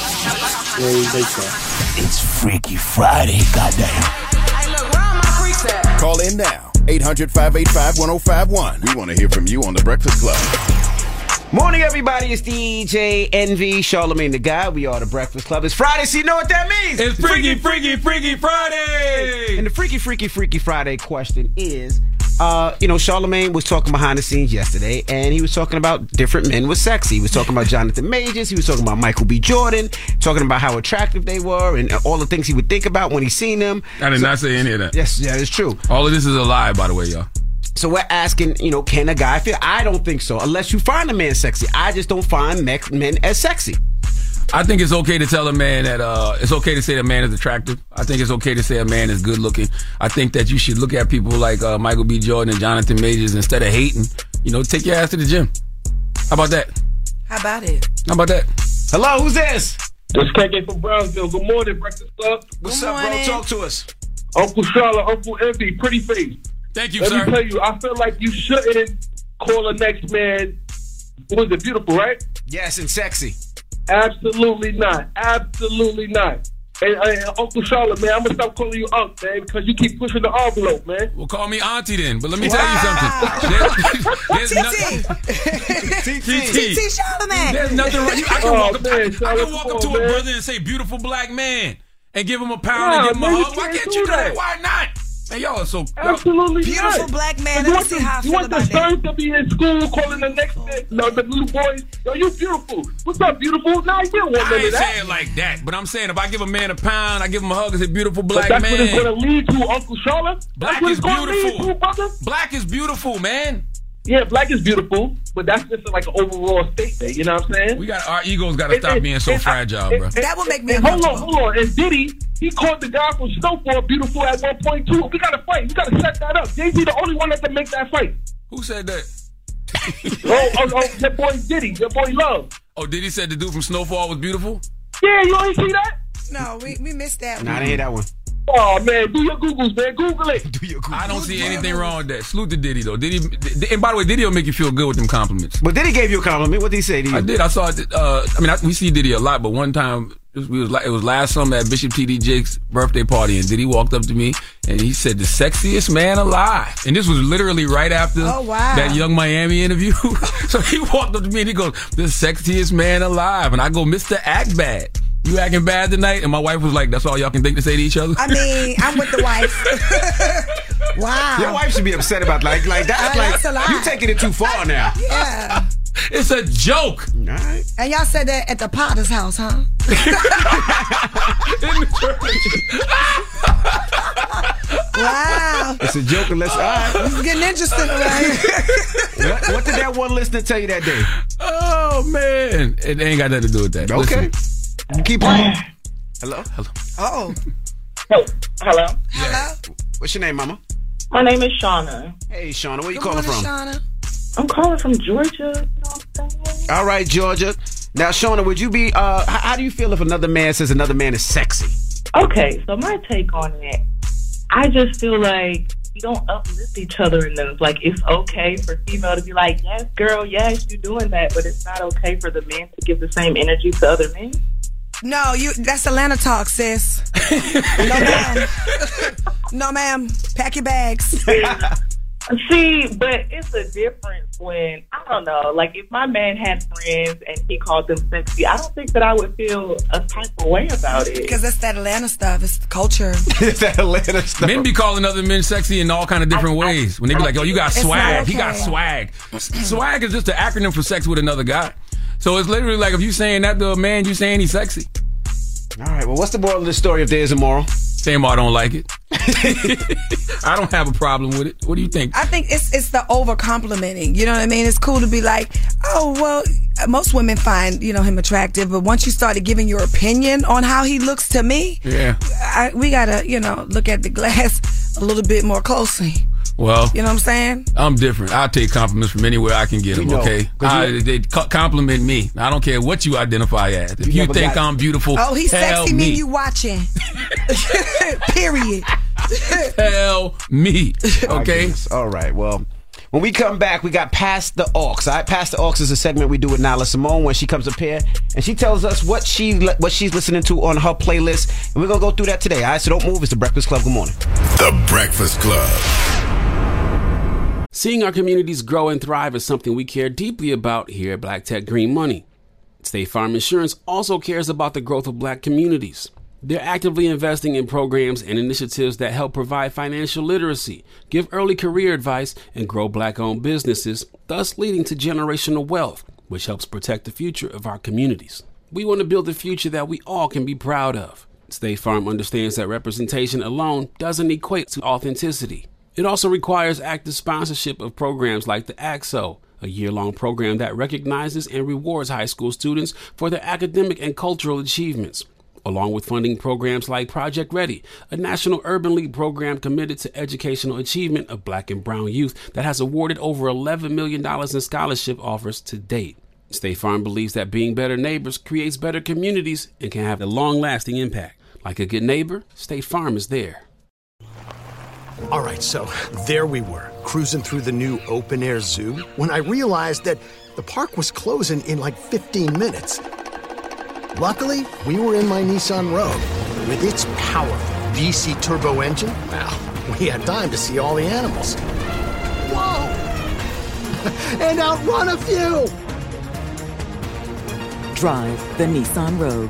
It's Freaky Friday, goddamn. Hey, look, where are my freaks at? Call in now. eight hundred, five eight five, one oh five one. We want to hear from you on The Breakfast Club. Morning, everybody. It's D J Envy, Charlamagne the Guy. We are the Breakfast Club. It's Friday, so you know what that means. It's Freaky, Freaky, Freaky Friday. And the Freaky, Freaky, Freaky Friday question is, uh, you know, Charlamagne was talking behind the scenes yesterday, and he was talking about different men was sexy. He was talking about Jonathan Majors. He was talking about Michael B. Jordan, talking about how attractive they were and all the things he would think about when he seen them. I did So- not say any of that. Yes, that is true. All of this is a lie, by the way, y'all. So we're asking, you know, can a guy feel? I don't think so, unless you find a man sexy. I just don't find me- men as sexy. I think it's okay to tell a man that uh, it's okay to say a man is attractive. I think it's okay to say a man is good looking. I think that you should look at people like uh, Michael B. Jordan and Jonathan Majors instead of hating. You know, take your ass to the gym. How about that? How about it? How about that? Hello, who's this? This K K from Brownsville. Good morning, Breakfast Club. What's Good up, bro? morning. Talk to us. Uncle Charlotte, Uncle Envy, pretty face. Thank you, Let sir. me tell you, I feel like you shouldn't call the next man, what was it, beautiful, right? Yes, and sexy. Absolutely not. Absolutely not. And, and Uncle Charlotte, man, I'm gonna stop calling you Unc, man, because you keep pushing the envelope, man. Well, call me Auntie then. But let me tell you something. There- there's nothing. T T. T T T Charlamagne. There's nothing wrong. I can Oh, walk up, man, I, I Charlotte, can walk come up to on, a man. brother and say, "Beautiful black man," and give him a pound Nah, and give him man, a you hug. Why can't can't do you do that? that. Why not? Man, y'all are so. Absolutely Beautiful not. black man. You Let me want see the, how I you feel want the about that. sons to be in school calling the next no, the little boys, yo, you beautiful. What's up, beautiful? Nah, you don't want I none of ain't that. saying like that, but I'm saying if I give a man a pound, I give him a hug and say, "Beautiful black But that's what it's man." going to lead to, Uncle Charlotte. Black that's what is it's gonna lead beautiful. to, brother. Black is beautiful, man. Yeah, black is beautiful, but that's just like an overall statement. You know what I'm saying? We got our egos got to And- stop and- being so and I- fragile, and- bro. and- That would make me and hold on, uncomfortable. hold on. And Diddy, he called the guy from Snowfall beautiful at one point two. We got to fight. We got to set that up. Jay-Z the only one that can make that fight. Who said that? oh, oh, oh, your boy Diddy, your boy Love. Oh, did he say the dude from Snowfall was beautiful? Yeah, you ain't see that? No, we, we missed that Nah, I one. didn't hear that one. Oh man, do your Googles, man. Google it. Do your I don't see anything wrong with that. Salute to Diddy though. Diddy, and by the way, Diddy will make you feel good with them compliments. But Diddy gave you a compliment. What did he say to you? I did. I saw it. Uh, I mean, I, we see Diddy a lot, but one time it was, we was like it was last summer at Bishop T D Jake's birthday party, and Diddy walked up to me and he said, "The sexiest man alive." And this was literally right after Oh, wow. that Young Miami interview. So he walked up to me and he goes, "The sexiest man alive," and I go, "Mister Act Bad. You acting bad tonight?" And my wife was like, "That's all y'all can think to say to each other?" I mean, I'm with the wife. Wow. Your wife should be upset about like like that's Uh, like that's a lot. you taking it too far now. Yeah. It's a joke. All right. And y'all said that at the Potter's house, huh? Wow. It's a joke unless all right. This is getting interesting around here. What, what did that one listener tell you that day? Oh man, it ain't got nothing to do with that. Okay. Listen. Keep playing. Hello? Hello. Oh. Hello. Hello. What's your name, mama? My name is Shauna. Hey, Shauna, where you Good calling morning, from? Shauna. I'm calling from Georgia. All right, Georgia. Now, Shauna, would you be, uh, how, how do you feel if another man says another man is sexy? Okay, so my take on it, I just feel like we don't uplift each other enough. Like, it's okay for female to be like, yes, girl, yes, you're doing that, but it's not okay for the men to give the same energy to other men. No, you. That's Atlanta talk, sis. No, ma'am. No, ma'am. Pack your bags. See, but it's a difference when, I don't know, like if my man had friends and he called them sexy, I don't think that I would feel a type of way about it. Because it's that Atlanta stuff. It's the culture. It's that Atlanta stuff. Men be calling other men sexy in all kind of different I, ways. When they be like, oh, you got swag. Okay. He got swag. Swag is just an acronym for sex with another guy. So it's literally like if you saying that to a man, you saying he's sexy. All right, well, what's the moral of the story if there is a moral? Same, I don't like it. I don't have a problem with it. What do you think? I think it's it's the over complimenting. You know what I mean? It's cool to be like, oh, well, most women find, you know, him attractive, but once you started giving your opinion on how he looks to me, yeah, I, we gotta, you know, look at the glass a little bit more closely. Well, you know what I'm saying? I'm different. I'll take compliments from anywhere I can get them, you know, okay? I, you, they compliment me. I don't care what you identify as. If you, you think got, I'm beautiful, oh, he's tell sexy, me. mean you watching. Period. Tell me, okay? All right, well, when we come back, we got Past the Aux. All right? Past the Aux is a segment we do with Nyla Simone where she comes up here and she tells us what she what she's listening to on her playlist. And we're going to go through that today. All right, so don't move. It's The Breakfast Club. Good morning. The Breakfast Club. Seeing our communities grow and thrive is something we care deeply about here at Black Tech Green Money. State Farm Insurance also cares about the growth of black communities. They're actively investing in programs and initiatives that help provide financial literacy, give early career advice, and grow black-owned businesses, thus leading to generational wealth, which helps protect the future of our communities. We want to build a future that we all can be proud of. State Farm understands that representation alone doesn't equate to authenticity. It also requires active sponsorship of programs like the A C S O, a year-long program that recognizes and rewards high school students for their academic and cultural achievements, along with funding programs like Project Ready, a National Urban League program committed to educational achievement of black and brown youth that has awarded over eleven million dollars in scholarship offers to date. State Farm believes that being better neighbors creates better communities and can have a long-lasting impact. Like a good neighbor, State Farm is there. All right, so there we were, cruising through the new open-air zoo, when I realized that the park was closing in like fifteen minutes. Luckily, we were in my Nissan Rogue. With its powerful V C turbo engine, well, we had time to see all the animals. Whoa! And outrun a few! Drive the Nissan Rogue.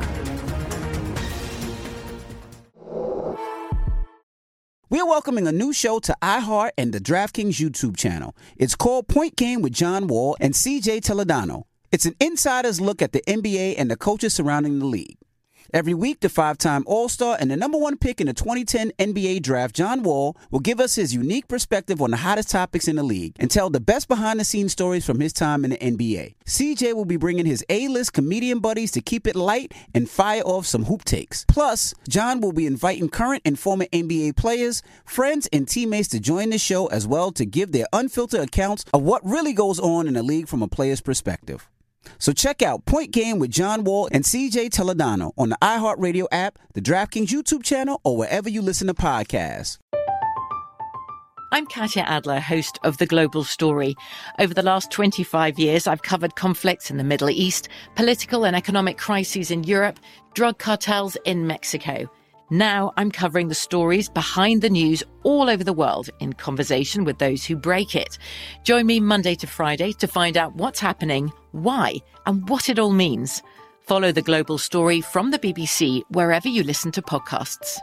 We're welcoming a new show to iHeart and the DraftKings YouTube channel. It's called Point Game with John Wall and C J Toledano. It's an insider's look at the N B A and the coaches surrounding the league. Every week, the five-time All-Star and the number one pick in the twenty ten N B A draft, John Wall, will give us his unique perspective on the hottest topics in the league and tell the best behind-the-scenes stories from his time in the N B A. C J will be bringing his A-list comedian buddies to keep it light and fire off some hoop takes. Plus, John will be inviting current and former N B A players, friends, and teammates to join the show as well to give their unfiltered accounts of what really goes on in the league from a player's perspective. So check out Point Game with John Wall and C J Toledano on the iHeartRadio app, the DraftKings YouTube channel, or wherever you listen to podcasts. I'm Katya Adler, host of The Global Story. Over the last twenty-five years, I've covered conflicts in the Middle East, political and economic crises in Europe, drug cartels in Mexico. Now I'm covering the stories behind the news all over the world in conversation with those who break it. Join me Monday to Friday to find out what's happening, why, and what it all means. Follow The Global Story from the B B C wherever you listen to podcasts.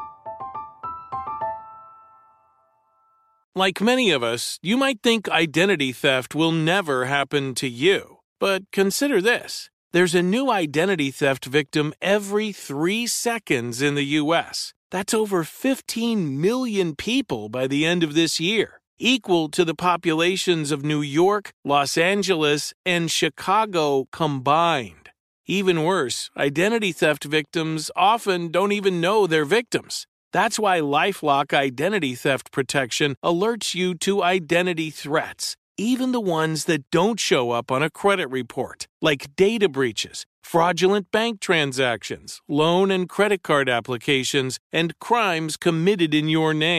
Like many of us, you might think identity theft will never happen to you. But consider this. There's a new identity theft victim every three seconds in the U S. That's over fifteen million people by the end of this year, equal to the populations of New York, Los Angeles, and Chicago combined. Even worse, identity theft victims often don't even know they're victims. That's why LifeLock Identity Theft Protection alerts you to identity threats, even the ones that don't show up on a credit report, like data breaches, fraudulent bank transactions, loan and credit card applications, and crimes committed in your name.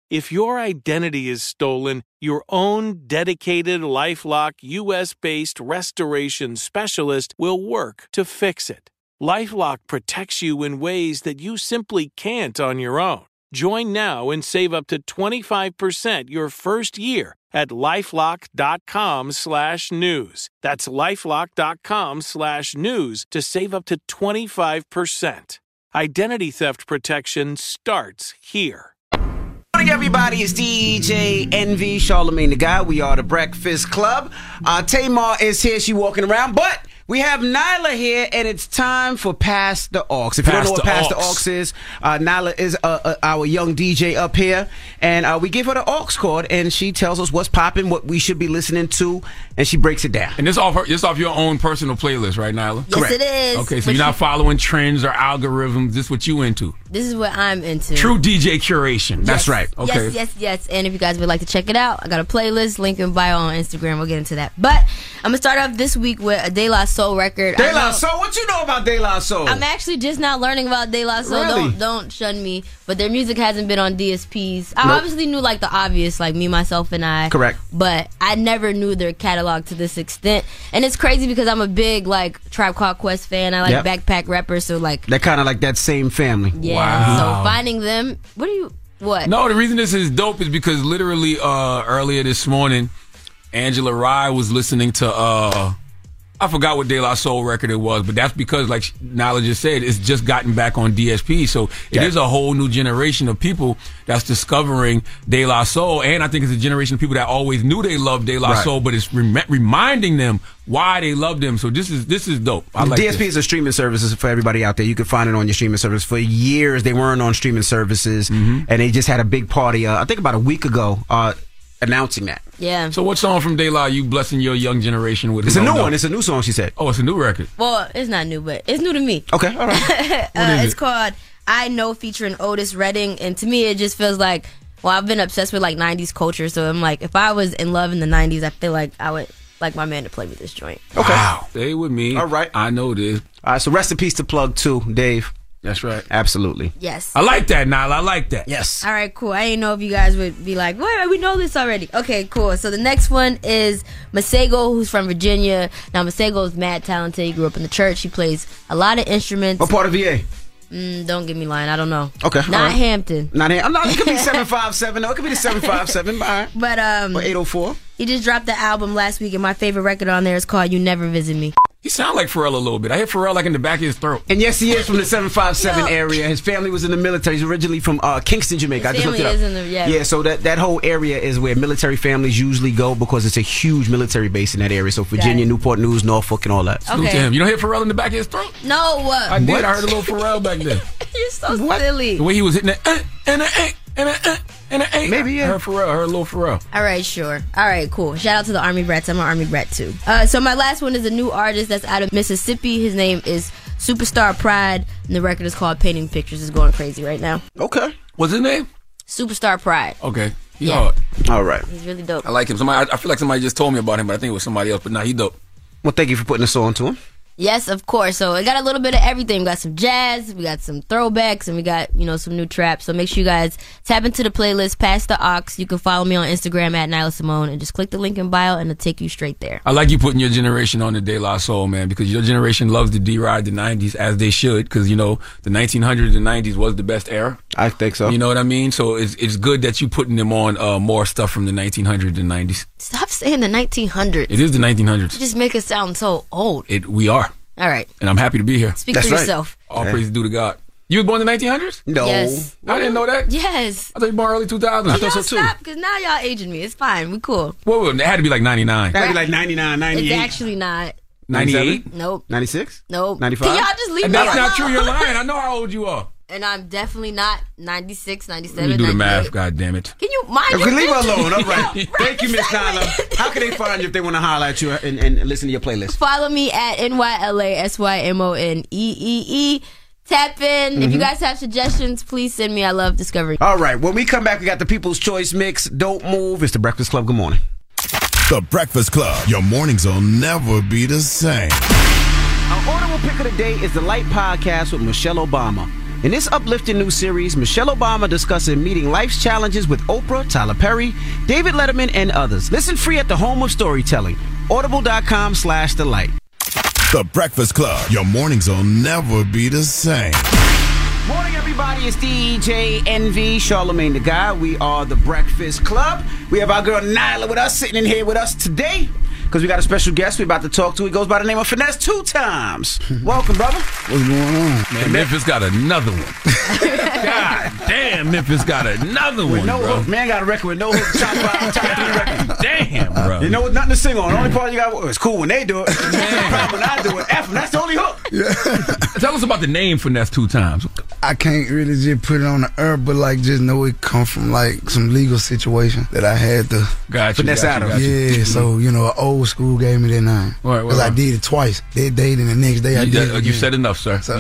If your identity is stolen, your own dedicated LifeLock U S-based restoration specialist will work to fix it. LifeLock protects you in ways that you simply can't on your own. Join now and save up to twenty-five percent your first year at LifeLock.com slash news. That's LifeLock.com slash news to save up to twenty-five percent. Identity theft protection starts here. Good morning, everybody. It's D J Envy, Charlamagne the Guy. We are the Breakfast Club. Uh, Tamar is here. She walking around, but we have Nyla here, and it's time for Pass the Aux. If you don't know what Pass the Aux is, uh, Nyla is uh, uh, our young D J up here, and uh, we give her the aux chord, and she tells us what's popping, what we should be listening to, and she breaks it down. And this off her, this off your own personal playlist, right, Nyla? Yes, Correct. It is. Okay, so But you're not you- following trends or algorithms. This is what you into. This is what I'm into. True D J curation. That's right. Okay. Yes, yes, yes. And if you guys would like to check it out, I got a playlist, link in bio on Instagram. We'll get into that. But I'm gonna start off this week with a De La Soul record. De I La know- Soul, what you know about De La Soul? I'm actually just now learning about De La Soul. Really? Don't don't shun me. But their music hasn't been on D S Ps. I Nope. obviously knew like the obvious, like Me, Myself, and I. Correct. But I never knew their catalog to this extent. And it's crazy because I'm a big like Tribe Called Quest fan. I like Yep. backpack rappers. So like They're kind of like that same family. yeah. So finding them. What do you? What? No, the reason this is dope is because literally uh, earlier this morning, Angela Rye was listening to, uh, I forgot what De La Soul record it was, but that's because, like Nyla just said, it's just gotten back on D S P. So it Yeah. is a whole new generation of people that's discovering De La Soul. And I think it's a generation of people that always knew they loved De La Right. Soul, but it's rem- reminding them why they loved him. So this is this is dope. I like D S P this. is a streaming service for everybody out there. You can find it on your streaming service. For years, they weren't on streaming services, Mm-hmm. and they just had a big party. Uh, I think about a week ago, uh, announcing that. Yeah. So what song from De La you blessing your young generation with? It's a Who new don't know? one. It's a new song. She said. Oh, it's a new record. Well, it's not new, but it's new to me. Okay, all right. uh, is it's it? called I Know featuring Otis Redding, and to me it just feels like, well, I've been obsessed with like nineties culture, so I'm like, if I was in love in the nineties, I feel like I would like my man to play with this joint. Okay. Wow. Stay with me. All right. I know this. All right. So rest in peace to Plug Two, Dave. That's right. Absolutely. Yes. I like that, Nyla. I like that. Yes. All right, cool. I didn't know if you guys would be like, what? We know this already. Okay, cool. So the next one is Masego, who's from Virginia. Now, Masego is mad talented. He grew up in the church. He plays a lot of instruments. What part of V A? Mm, don't get me lying. I don't know. Okay. Not all right. Hampton. Not Hampton. I'm not. It could be seven five seven. No, it could be the seven five seven. All right. But um, Or eight oh four. he just dropped the album last week, and my favorite record on there is called "You Never Visit Me." He sound like Pharrell a little bit. I hear Pharrell like in the back of his throat. And yes, he is from the seven five seven Yo. area. His family was in the military. He's originally from uh, Kingston, Jamaica. His I just looked it family up. is in the- yeah. yeah, so that, that whole area is where military families usually go because it's a huge military base in that area. So Virginia, it. Newport News, Norfolk, and all that. Salute to Okay. him. You don't hear Pharrell in the back of his throat? No, uh, I did. I heard a little Pharrell back then. you're so silly. The way he was hitting that, uh, and a, uh, and a, uh, and a, uh. Maybe, yeah. I heard Pharrell. I heard a little Pharrell. All right, sure. All right, cool. Shout out to the Army Brats. I'm an Army Brat too. Uh, so my last one is a new artist that's out of Mississippi. His name is Superstar Pride, and the record is called Painting Pictures. It's going crazy right now. Okay. What's his name? Superstar Pride. Okay. He Yeah. hard. All right. He's really dope. I like him. Somebody. I, I feel like somebody just told me about him, but I think it was somebody else. But nah, he dope. Well, thank you for putting this on to him. Yes, of course. So it got a little bit of everything. We got some jazz, we got some throwbacks, and we got, you know, some new trap. So make sure you guys tap into the playlist, Pass the Aux. You can follow me on Instagram at Nyla Simone and just click the link in bio and it'll take you straight there. I like you putting your generation on the De La Soul, man, because your generation loves to D-ride the nineties as they should, because, you know, the nineteen hundreds and nineties was the best era. I think so. You know what I mean? So it's it's good that you putting them on uh, more stuff from the nineteen hundreds and nineties. Stop saying the nineteen hundreds. It is the nineteen You hundreds. just make it sound so old. It we are, All right. and I'm happy to be here. Speak for yourself. All praise due to God. You was born in the nineteen hundreds? No. Yes. I didn't know that. Yes. I thought you were born early two thousands. Y'all stop, because now y'all aging me. It's fine. We cool. Well, it had to be like ninety-nine. That'd be like ninety-nine, ninety-eight. It's actually not. ninety-eight? Nope. ninety-six? Nope. ninety-five? Can y'all just leave And me that's not alone? true. You're lying. I know how old you are. And I'm definitely not ninety-six, ninety-seven, Let me do the math. ninety-eight. God damn it. Can you mind Okay, your leave her business? alone. All right. Yo, Thank you, Miss Nyla. How can they find you if they want to holler at you and, and listen to your playlist? Follow me at N Y L A S Y M O N E E E. Tap in. If you Mhm. guys have suggestions, please send me. I love discovering. All right. When we come back, we got the People's Choice Mix. Don't move. It's the Breakfast Club. Good morning. The Breakfast Club. Your mornings will never be the same. Our audible pick of the day is the Light Podcast with Michelle Obama. In this uplifting new series, Michelle Obama discusses meeting life's challenges with Oprah, Tyler Perry, David Letterman, and others. Listen free at the home of storytelling, audible.com slash the light. The Breakfast Club. Your mornings will never be the same. Morning, everybody. It's D J Envy, Charlamagne the God. We are the Breakfast Club. We have our girl Nyla with us, sitting in here with us today, because we got a special guest we're about to talk to. He goes by the name of Finesse Two Times. Welcome, brother. What's going on? Man, Memphis got another one. God damn, Memphis got another With one, no bro. hook. Man got a record with no hook. Top five, top three record. Damn, bro. You know what? Nothing to sing on. The only part you got, it's cool when they do it. It's the problem when I do it. F them. That's the only hook. Tell us about the name Finesse Two Times. I can't really just put it on the earth, but like just know it come from like some legal situation that I had to Got you, finesse got out you, of. got you. Yeah, so you know, an old school gave me that name Right, right, because I right. did it twice. They did, and the next day I You, did. uh, it you again. said enough, sir. So-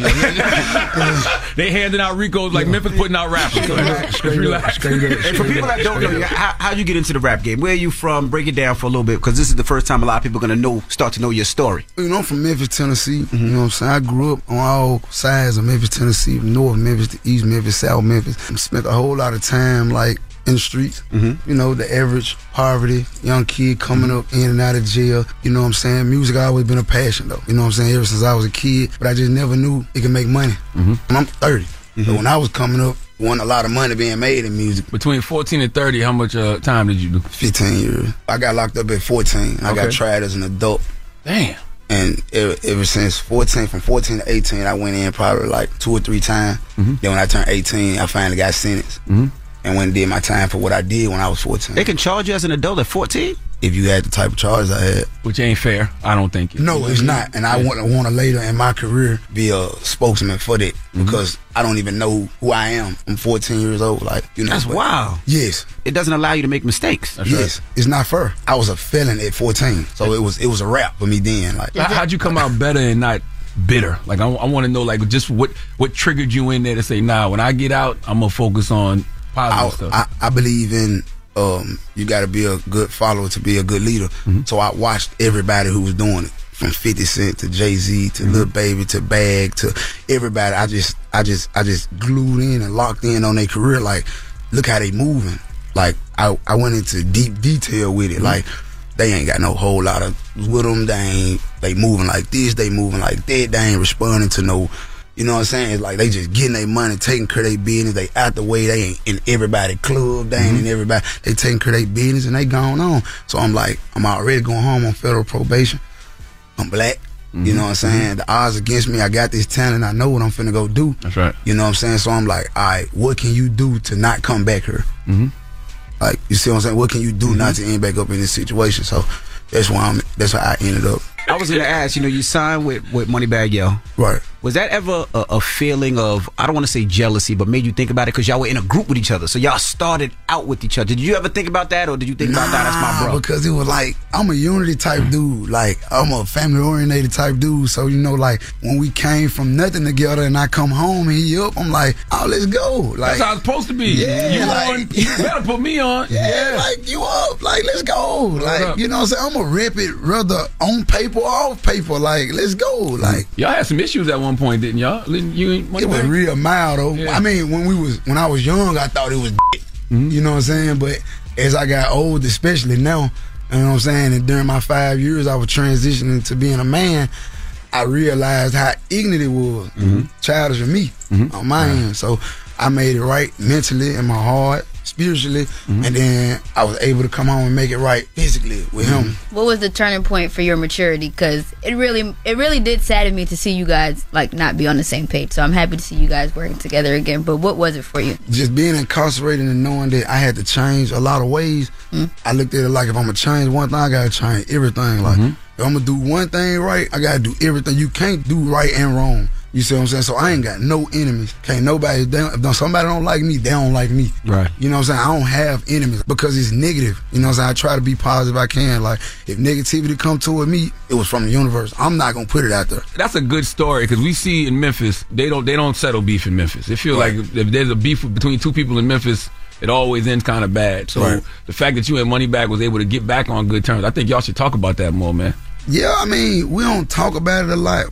They handing out Ricos like Memphis putting out rappers. Straight Just relax. up, straight up. And for people that don't know you, how how you get into the rap game? Where are you from? Break it down for a little bit, because this is the first time a lot of people are gonna know, start to know your story. You know, I'm from Memphis, Tennessee. You know what I'm saying? I grew up on all sides of Memphis, Tennessee, from North Memphis to East Memphis, South Memphis. I spent a whole lot of time, like, in the streets. You know, the average poverty, young kid coming up in and out of jail. You know what I'm saying? Music always been a passion, though. You know what I'm saying? Ever since I was a kid. But I just never knew it could make money. And I'm thirty. So when I was coming up, wasn't a lot of money being made in music. Between fourteen and thirty, how much uh, time did you do? fifteen years. I got locked up at fourteen. I got Okay. tried as an adult. Damn. And ever, ever since fourteen, from fourteen to eighteen, I went in probably like two or three times. Then when I turned eighteen, I finally got sentenced. And went and did my time for what I did when I was fourteen. They can charge you as an adult at fourteen? If you had the type of charges I had. Which ain't fair. I don't think it. No, it's not. And I want to want to later in my career be a spokesman for that, because I don't even know who I am. I'm fourteen years old. Like, you know. That's but- wild. Yes. It doesn't allow you to make mistakes. yes. It's not fair. I was a felon at fourteen. So it was it was a rap for me then. Like, How, how'd you come out better and not bitter? Like, I, I want to know, like, just what what triggered you in there to say, nah, when I get out, I'm gonna focus on positive I, stuff. I, I believe in um, you got to be a good follower to be a good leader. So I watched everybody who was doing it, from fifty Cent to Jay-Z to Lil Baby to Bag to everybody. I just, I just, I just glued in and locked in on their career. Like, look how they moving. Like, I, I went into deep detail with it. Like, they ain't got no whole lot of with them. They ain't, they moving like this. They moving like that. They ain't responding to no. You know what I'm saying? It's like they just getting their money, taking care of their business. They out the way. They ain't in everybody club. They ain't in everybody. They taking care of their business and they going on. So I'm like, I'm already going home on federal probation. I'm black. You know what I'm saying? The odds against me. I got this talent. I know what I'm finna go do. That's right. You know what I'm saying? So I'm like, all right, what can you do to not come back here? Mm-hmm. Like, you see what I'm saying? What can you do not to end back up in this situation? So that's why I'm. That's why I ended up. I was going to ask, you know, you signed with, with Moneybagg Yo. Right. Was that ever a, a feeling of, I don't want to say jealousy, but made you think about it because y'all were in a group with each other? So y'all started out with each other. Did you ever think about that, or did you think about that? That's my bro. Because it was like, I'm a unity type dude. Like, I'm a family oriented type dude. So, you know, like, when we came from nothing together and I come home and he up, I'm like, oh, let's go. Like, That's how it's supposed to be. Yeah, you like- on, you better put me on. Yeah, like, you up. Like, let's go. Like, up? you know what I'm saying? I'm going to rip it rather on paper or off paper. Like, let's go. Like, Y'all had some issues at one point, didn't y'all? You ain't it was real mild though. Yeah. I mean, when we was when I was young, I thought it was dick. You know what I'm saying? But as I got old, especially now, you know what I'm saying? And during my five years, I was transitioning to being a man. I realized how ignorant it was, childish of me on my end. So I made it right mentally in my heart, spiritually, and then I was able to come home and make it right physically with him. What was the turning point for your maturity? Because it really, it really did sadden me to see you guys like not be on the same page. So I'm happy to see you guys working together again. But what was it for you? Just being incarcerated and knowing that I had to change a lot of ways, I looked at it like, if I'm gonna change one thing, I gotta change everything. Like, if I'm gonna do one thing right, I gotta do everything. You can't do right and wrong. You see what I'm saying? So I ain't got no enemies. Can't nobody, they don't, if somebody don't like me, they don't like me. Right. You know what I'm saying? I don't have enemies because it's negative. You know what I'm saying? I try to be positive I can. Like, if negativity come toward me, it was from the universe. I'm not gonna put it out there. That's a good story, because we see in Memphis, they don't they don't settle beef in Memphis. It feels Right. like if there's a beef between two people in Memphis, it always ends kind of bad. So Right. the fact that you and Moneybagg was able to get back on good terms, I think y'all should talk about that more, man. Yeah, I mean, we don't talk about it a lot, but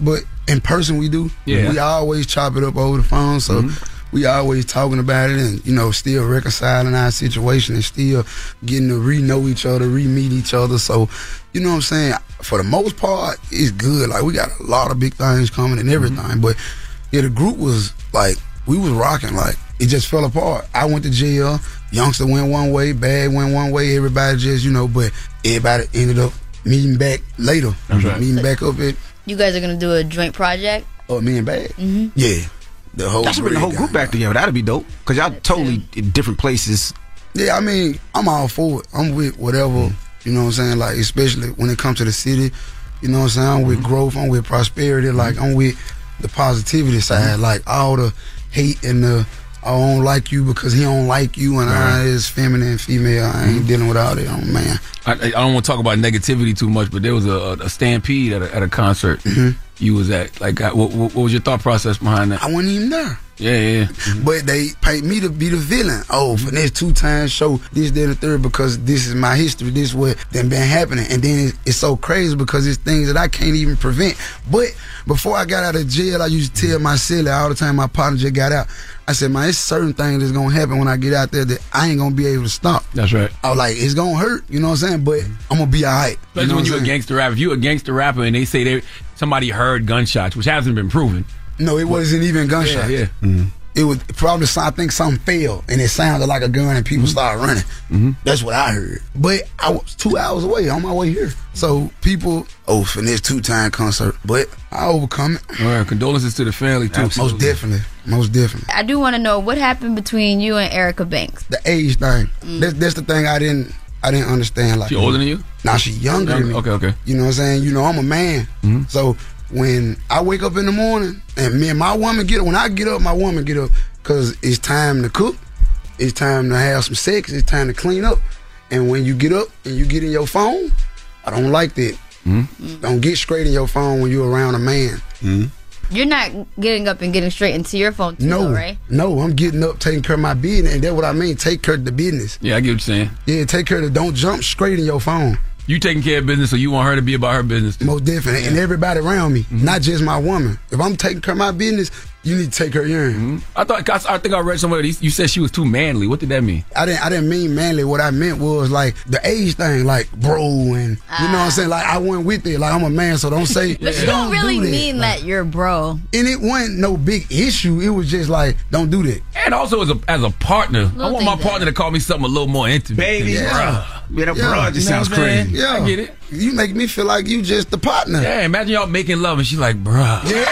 in person we do. Yeah. We always chop it up over the phone, so mm-hmm. we always talking about it and, you know, still reconciling our situation and still getting to re-know each other, re-meet each other. So, you know what I'm saying? For the most part, it's good. Like, we got a lot of big things coming and everything. Mm-hmm. But, yeah, the group was, like, we was rocking. Like, it just fell apart. I went to jail. Youngster went one way. Bag went one way. Everybody just, you know, but everybody ended up meeting back later. Right. Meeting back up at... You guys are going to do a joint project? Oh, me and Bag? Mm-hmm. Yeah. The whole That should bring the whole group back together. That'd be dope. Because y'all totally in different places. Yeah, I mean, I'm all for it. I'm with whatever, mm-hmm. you know what I'm saying? Like, especially when it comes to the city, you know what I'm saying? I'm with mm-hmm. growth. I'm with prosperity. Like, I'm with the positivity side. Mm-hmm. Like, all the hate and the, I don't like you because he don't like you and right. I is feminine, female. I ain't mm-hmm. dealing with all that. Oh, man. I, I don't want to talk about negativity too much, but there was a, a stampede at a, at a concert mm-hmm. you was at. Like, what, what was your thought process behind that? I wasn't even there. Yeah, yeah. Mm-hmm. But they paid me to be the villain. Oh, for this two times show, this, that, and the third, because this is my history. This is what then been happening. And then it's, it's so crazy because it's things that I can't even prevent. But before I got out of jail, I used to tell my silly all the time my partner just got out. I said, man, it's certain things that's going to happen when I get out there that I ain't going to be able to stop. That's right. I was like, it's going to hurt, you know what I'm saying? But I'm going to be all right. Especially you know when you're a gangster rapper. If you're a gangster rapper and they say they somebody heard gunshots, which hasn't been proven. No, it wasn't even gunshots. Yeah, yeah. Mm-hmm. It was probably, I think something failed and it sounded like a gun and people mm-hmm. started running. Mm-hmm. That's what I heard. But I was two hours away on my way here. So people, oh, for this two-time concert. But I overcome it. All right, condolences to the family, too. Most so. definitely. Most definitely. I do want to know what happened between you and Erica Banks. The age thing. Mm. That's, that's the thing I didn't I didn't understand. Like, she older than you? Nah, she younger than me. Okay, okay. You know what I'm saying? You know, I'm a man. Mm-hmm. So when I wake up in the morning and me and my woman get up, when I get up, my woman get up. Because it's time to cook, it's time to have some sex, it's time to clean up. And when you get up and you get in your phone, I don't like that. Mm-hmm. Don't get straight in your phone when you're around a man. Mm-hmm. You're not getting up and getting straight into your phone too, no, though, right? No, I'm getting up, taking care of my business. And that's what I mean, take care of the business. Yeah, I get what you're saying. Yeah, take care of the, don't jump straight in your phone. You taking care of business, so you want her to be about her business too. Most definitely. Yeah. And everybody around me, mm-hmm. not just my woman. If I'm taking care of my business, you need to take care of yours. Mm-hmm. I thought I think I read somewhere that you said she was too manly. What did that mean? I didn't I didn't mean manly. What I meant was like the age thing, like bro, and uh, you know what I'm saying? Like I went with it. Like I'm a man, so don't say But you don't, don't really do mean like, that you're bro. And it wasn't no big issue. It was just like, don't do that. And also as a as a partner, I want my partner that. to call me something a little more intimate. Baby, yeah. bruh. Yeah, that yeah. bruh just sounds crazy. Yeah. I get it. You make me feel like you just the partner. Yeah, imagine y'all making love and she's like, bruh. Yeah.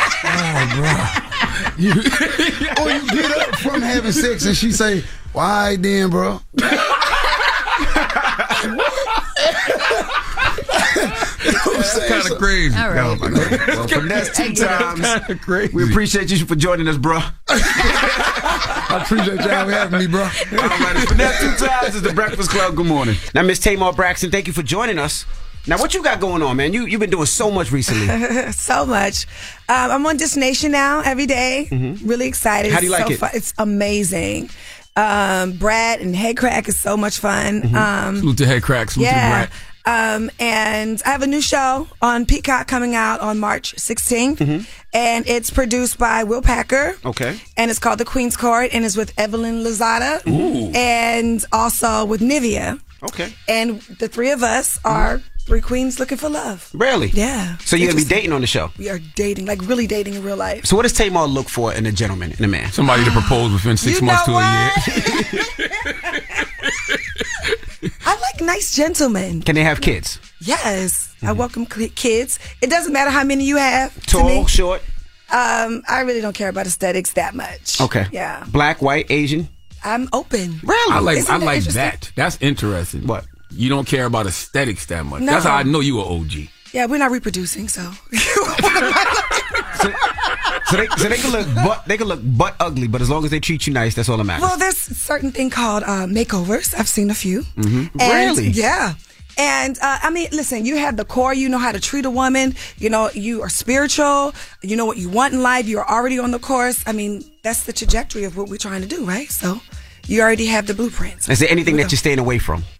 Oh, bruh. You, or you get up from having sex and she say, why then, bro? That's kind of crazy. All right. Well, from that's two times. Crazy. We appreciate you for joining us, bro. I appreciate y'all for having me, bro. All right, from that two times is the Breakfast Club. Good morning. Now, Miss Tamar Braxton, thank you for joining us. Now, what you got going on, man? You, you've been doing so much recently. So much. Um, I'm on Dish Nation now every day. Mm-hmm. Really excited. How do you it's like so it? Fun. It's amazing. Um, Brad and Head Crack is so much fun. Mm-hmm. Um, Salute to Head Crack. Salute yeah. to Brad. Um, and I have a new show on Peacock coming out on March sixteenth. Mm-hmm. And it's produced by Will Packer. Okay. And it's called The Queen's Court and it's with Evelyn Lozada. Ooh. And also with Nivea. Okay. And the three of us are three queens looking for love. Really? Yeah. So you're going to be dating on the show? We are dating, like really dating in real life. So what does Tamar look for in a gentleman, in a man? Somebody to propose within six you months to what? a year. I like nice gentlemen. Can they have kids? Yes. Mm-hmm. I welcome kids. It doesn't matter how many you have. Tall, short? Um, I really don't care about aesthetics that much. Okay. Yeah. Black, white, Asian? I'm open. Really? I like Isn't I that like that. That's interesting. What? You don't care about aesthetics that much. No. That's how I know you an O G. Yeah, we're not reproducing, so. so, so they so they can look butt they can look butt ugly, but as long as they treat you nice, that's all that matters. Well, there's a certain thing called uh, makeovers. I've seen a few. Mm-hmm. And, really? Yeah. And uh, I mean, listen, you have the core, you know how to treat a woman, you know, you are spiritual, you know what you want in life, you're already on the course. I mean, that's the trajectory of what we're trying to do, right? So you already have the blueprints. Is there anything that you're staying away from?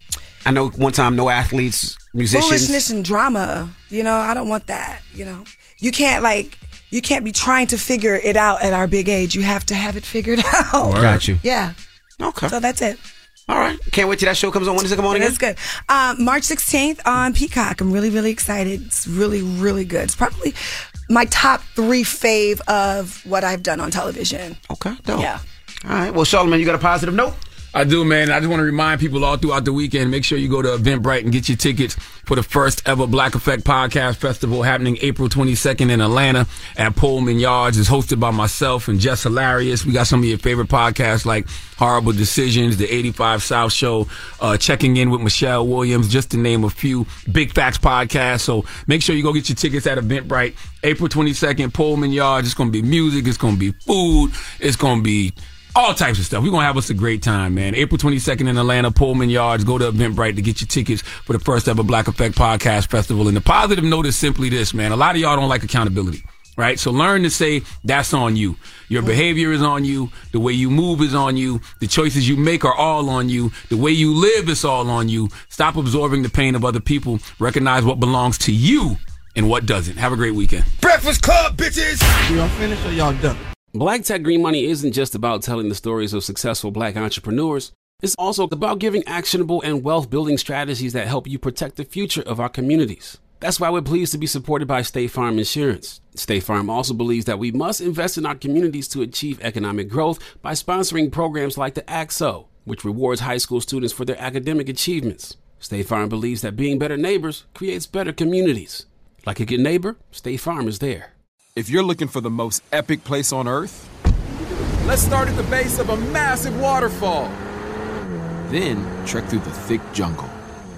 I know one time no athletes, musicians. Foolishness and drama. You know, I don't want that. You know, you can't like you can't be trying to figure it out at our big age. You have to have it figured out. Got you. Yeah. Okay. So that's it. All right. Can't wait till that show comes on. When does it come on again? That's good. Um, March sixteenth on Peacock. I'm really, really excited. It's really, really good. It's probably my top three fave of what I've done on television. Okay. Dope. Yeah. All right. Well, Charlamagne, you got a positive note? I do, man. I just want to remind people all throughout the weekend, make sure you go to Eventbrite and get your tickets for the first ever Black Effect Podcast Festival happening April twenty-second in Atlanta at Pullman Yards. It's hosted by myself and Jess Hilarious. We got some of your favorite podcasts like Horrible Decisions, the eighty-five South Show, uh, Checking In with Michelle Williams, just to name a few. Big Facts Podcast. So make sure you go get your tickets at Eventbrite. April twenty-second, Pullman Yards. It's going to be music. It's going to be food. It's going to be all types of stuff. We're going to have us a great time, man. April twenty-second in Atlanta, Pullman Yards. Go to Eventbrite to get your tickets for the first ever Black Effect Podcast Festival. And the positive note is simply this, man. A lot of y'all don't like accountability, right? So learn to say that's on you. Your behavior is on you. The way you move is on you. The choices you make are all on you. The way you live is all on you. Stop absorbing the pain of other people. Recognize what belongs to you and what doesn't. Have a great weekend. Breakfast Club, bitches! Y'all finished or y'all done? Black Tech Green Money isn't just about telling the stories of successful black entrepreneurs. It's also about giving actionable and wealth-building strategies that help you protect the future of our communities. That's why we're pleased to be supported by State Farm Insurance. State Farm also believes that we must invest in our communities to achieve economic growth by sponsoring programs like the A C S O, which rewards high school students for their academic achievements. State Farm believes that being better neighbors creates better communities. Like a good neighbor, State Farm is there. If you're looking for the most epic place on earth, let's start at the base of a massive waterfall. Then trek through the thick jungle.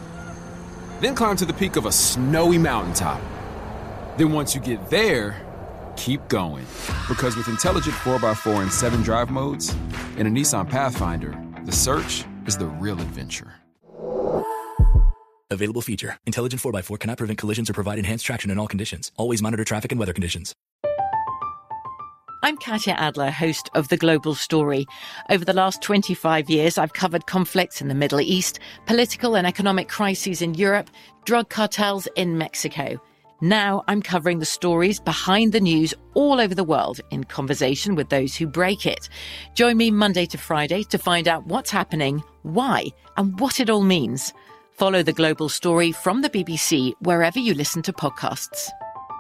Then climb to the peak of a snowy mountaintop. Then once you get there, keep going. Because with intelligent four by four and seven drive modes and a Nissan Pathfinder, the search is the real adventure. Available feature. Intelligent four by four cannot prevent collisions or provide enhanced traction in all conditions. Always monitor traffic and weather conditions. I'm Katya Adler, host of The Global Story. Over the last twenty-five years, I've covered conflicts in the Middle East, political and economic crises in Europe, drug cartels in Mexico. Now I'm covering the stories behind the news all over the world in conversation with those who break it. Join me Monday to Friday to find out what's happening, why, and what it all means. Follow The Global Story from the B B C wherever you listen to podcasts.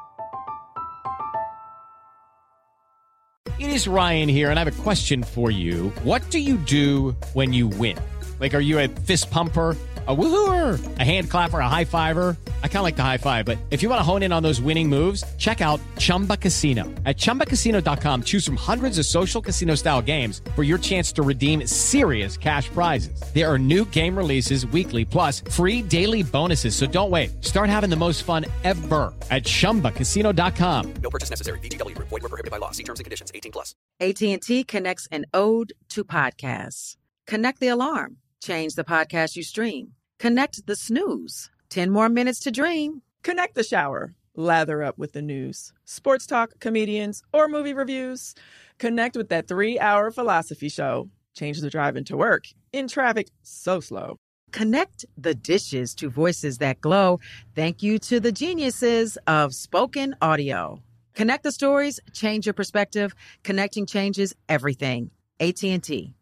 It is Ryan here, and I have a question for you. What do you do when you win? Like, are you a fist pumper, a woo-hooer, a hand clapper, a high-fiver? I kind of like the high-five, but if you want to hone in on those winning moves, check out Chumba Casino. At Chumba Casino dot com, choose from hundreds of social casino-style games for your chance to redeem serious cash prizes. There are new game releases weekly, plus free daily bonuses, so don't wait. Start having the most fun ever at Chumba Casino dot com. No purchase necessary. V G W. Void where prohibited by law. See terms and conditions. eighteen plus. A T and T connects an ode to podcasts. Connect the alarm. Change the podcast you stream. Connect the snooze. ten more minutes to dream. Connect the shower. Lather up with the news. Sports talk, comedians, or movie reviews. Connect with that three-hour philosophy show. Change the drive into work. In traffic so slow. Connect the dishes to voices that glow. Thank you to the geniuses of spoken audio. Connect the stories. Change your perspective. Connecting changes everything. A T and T.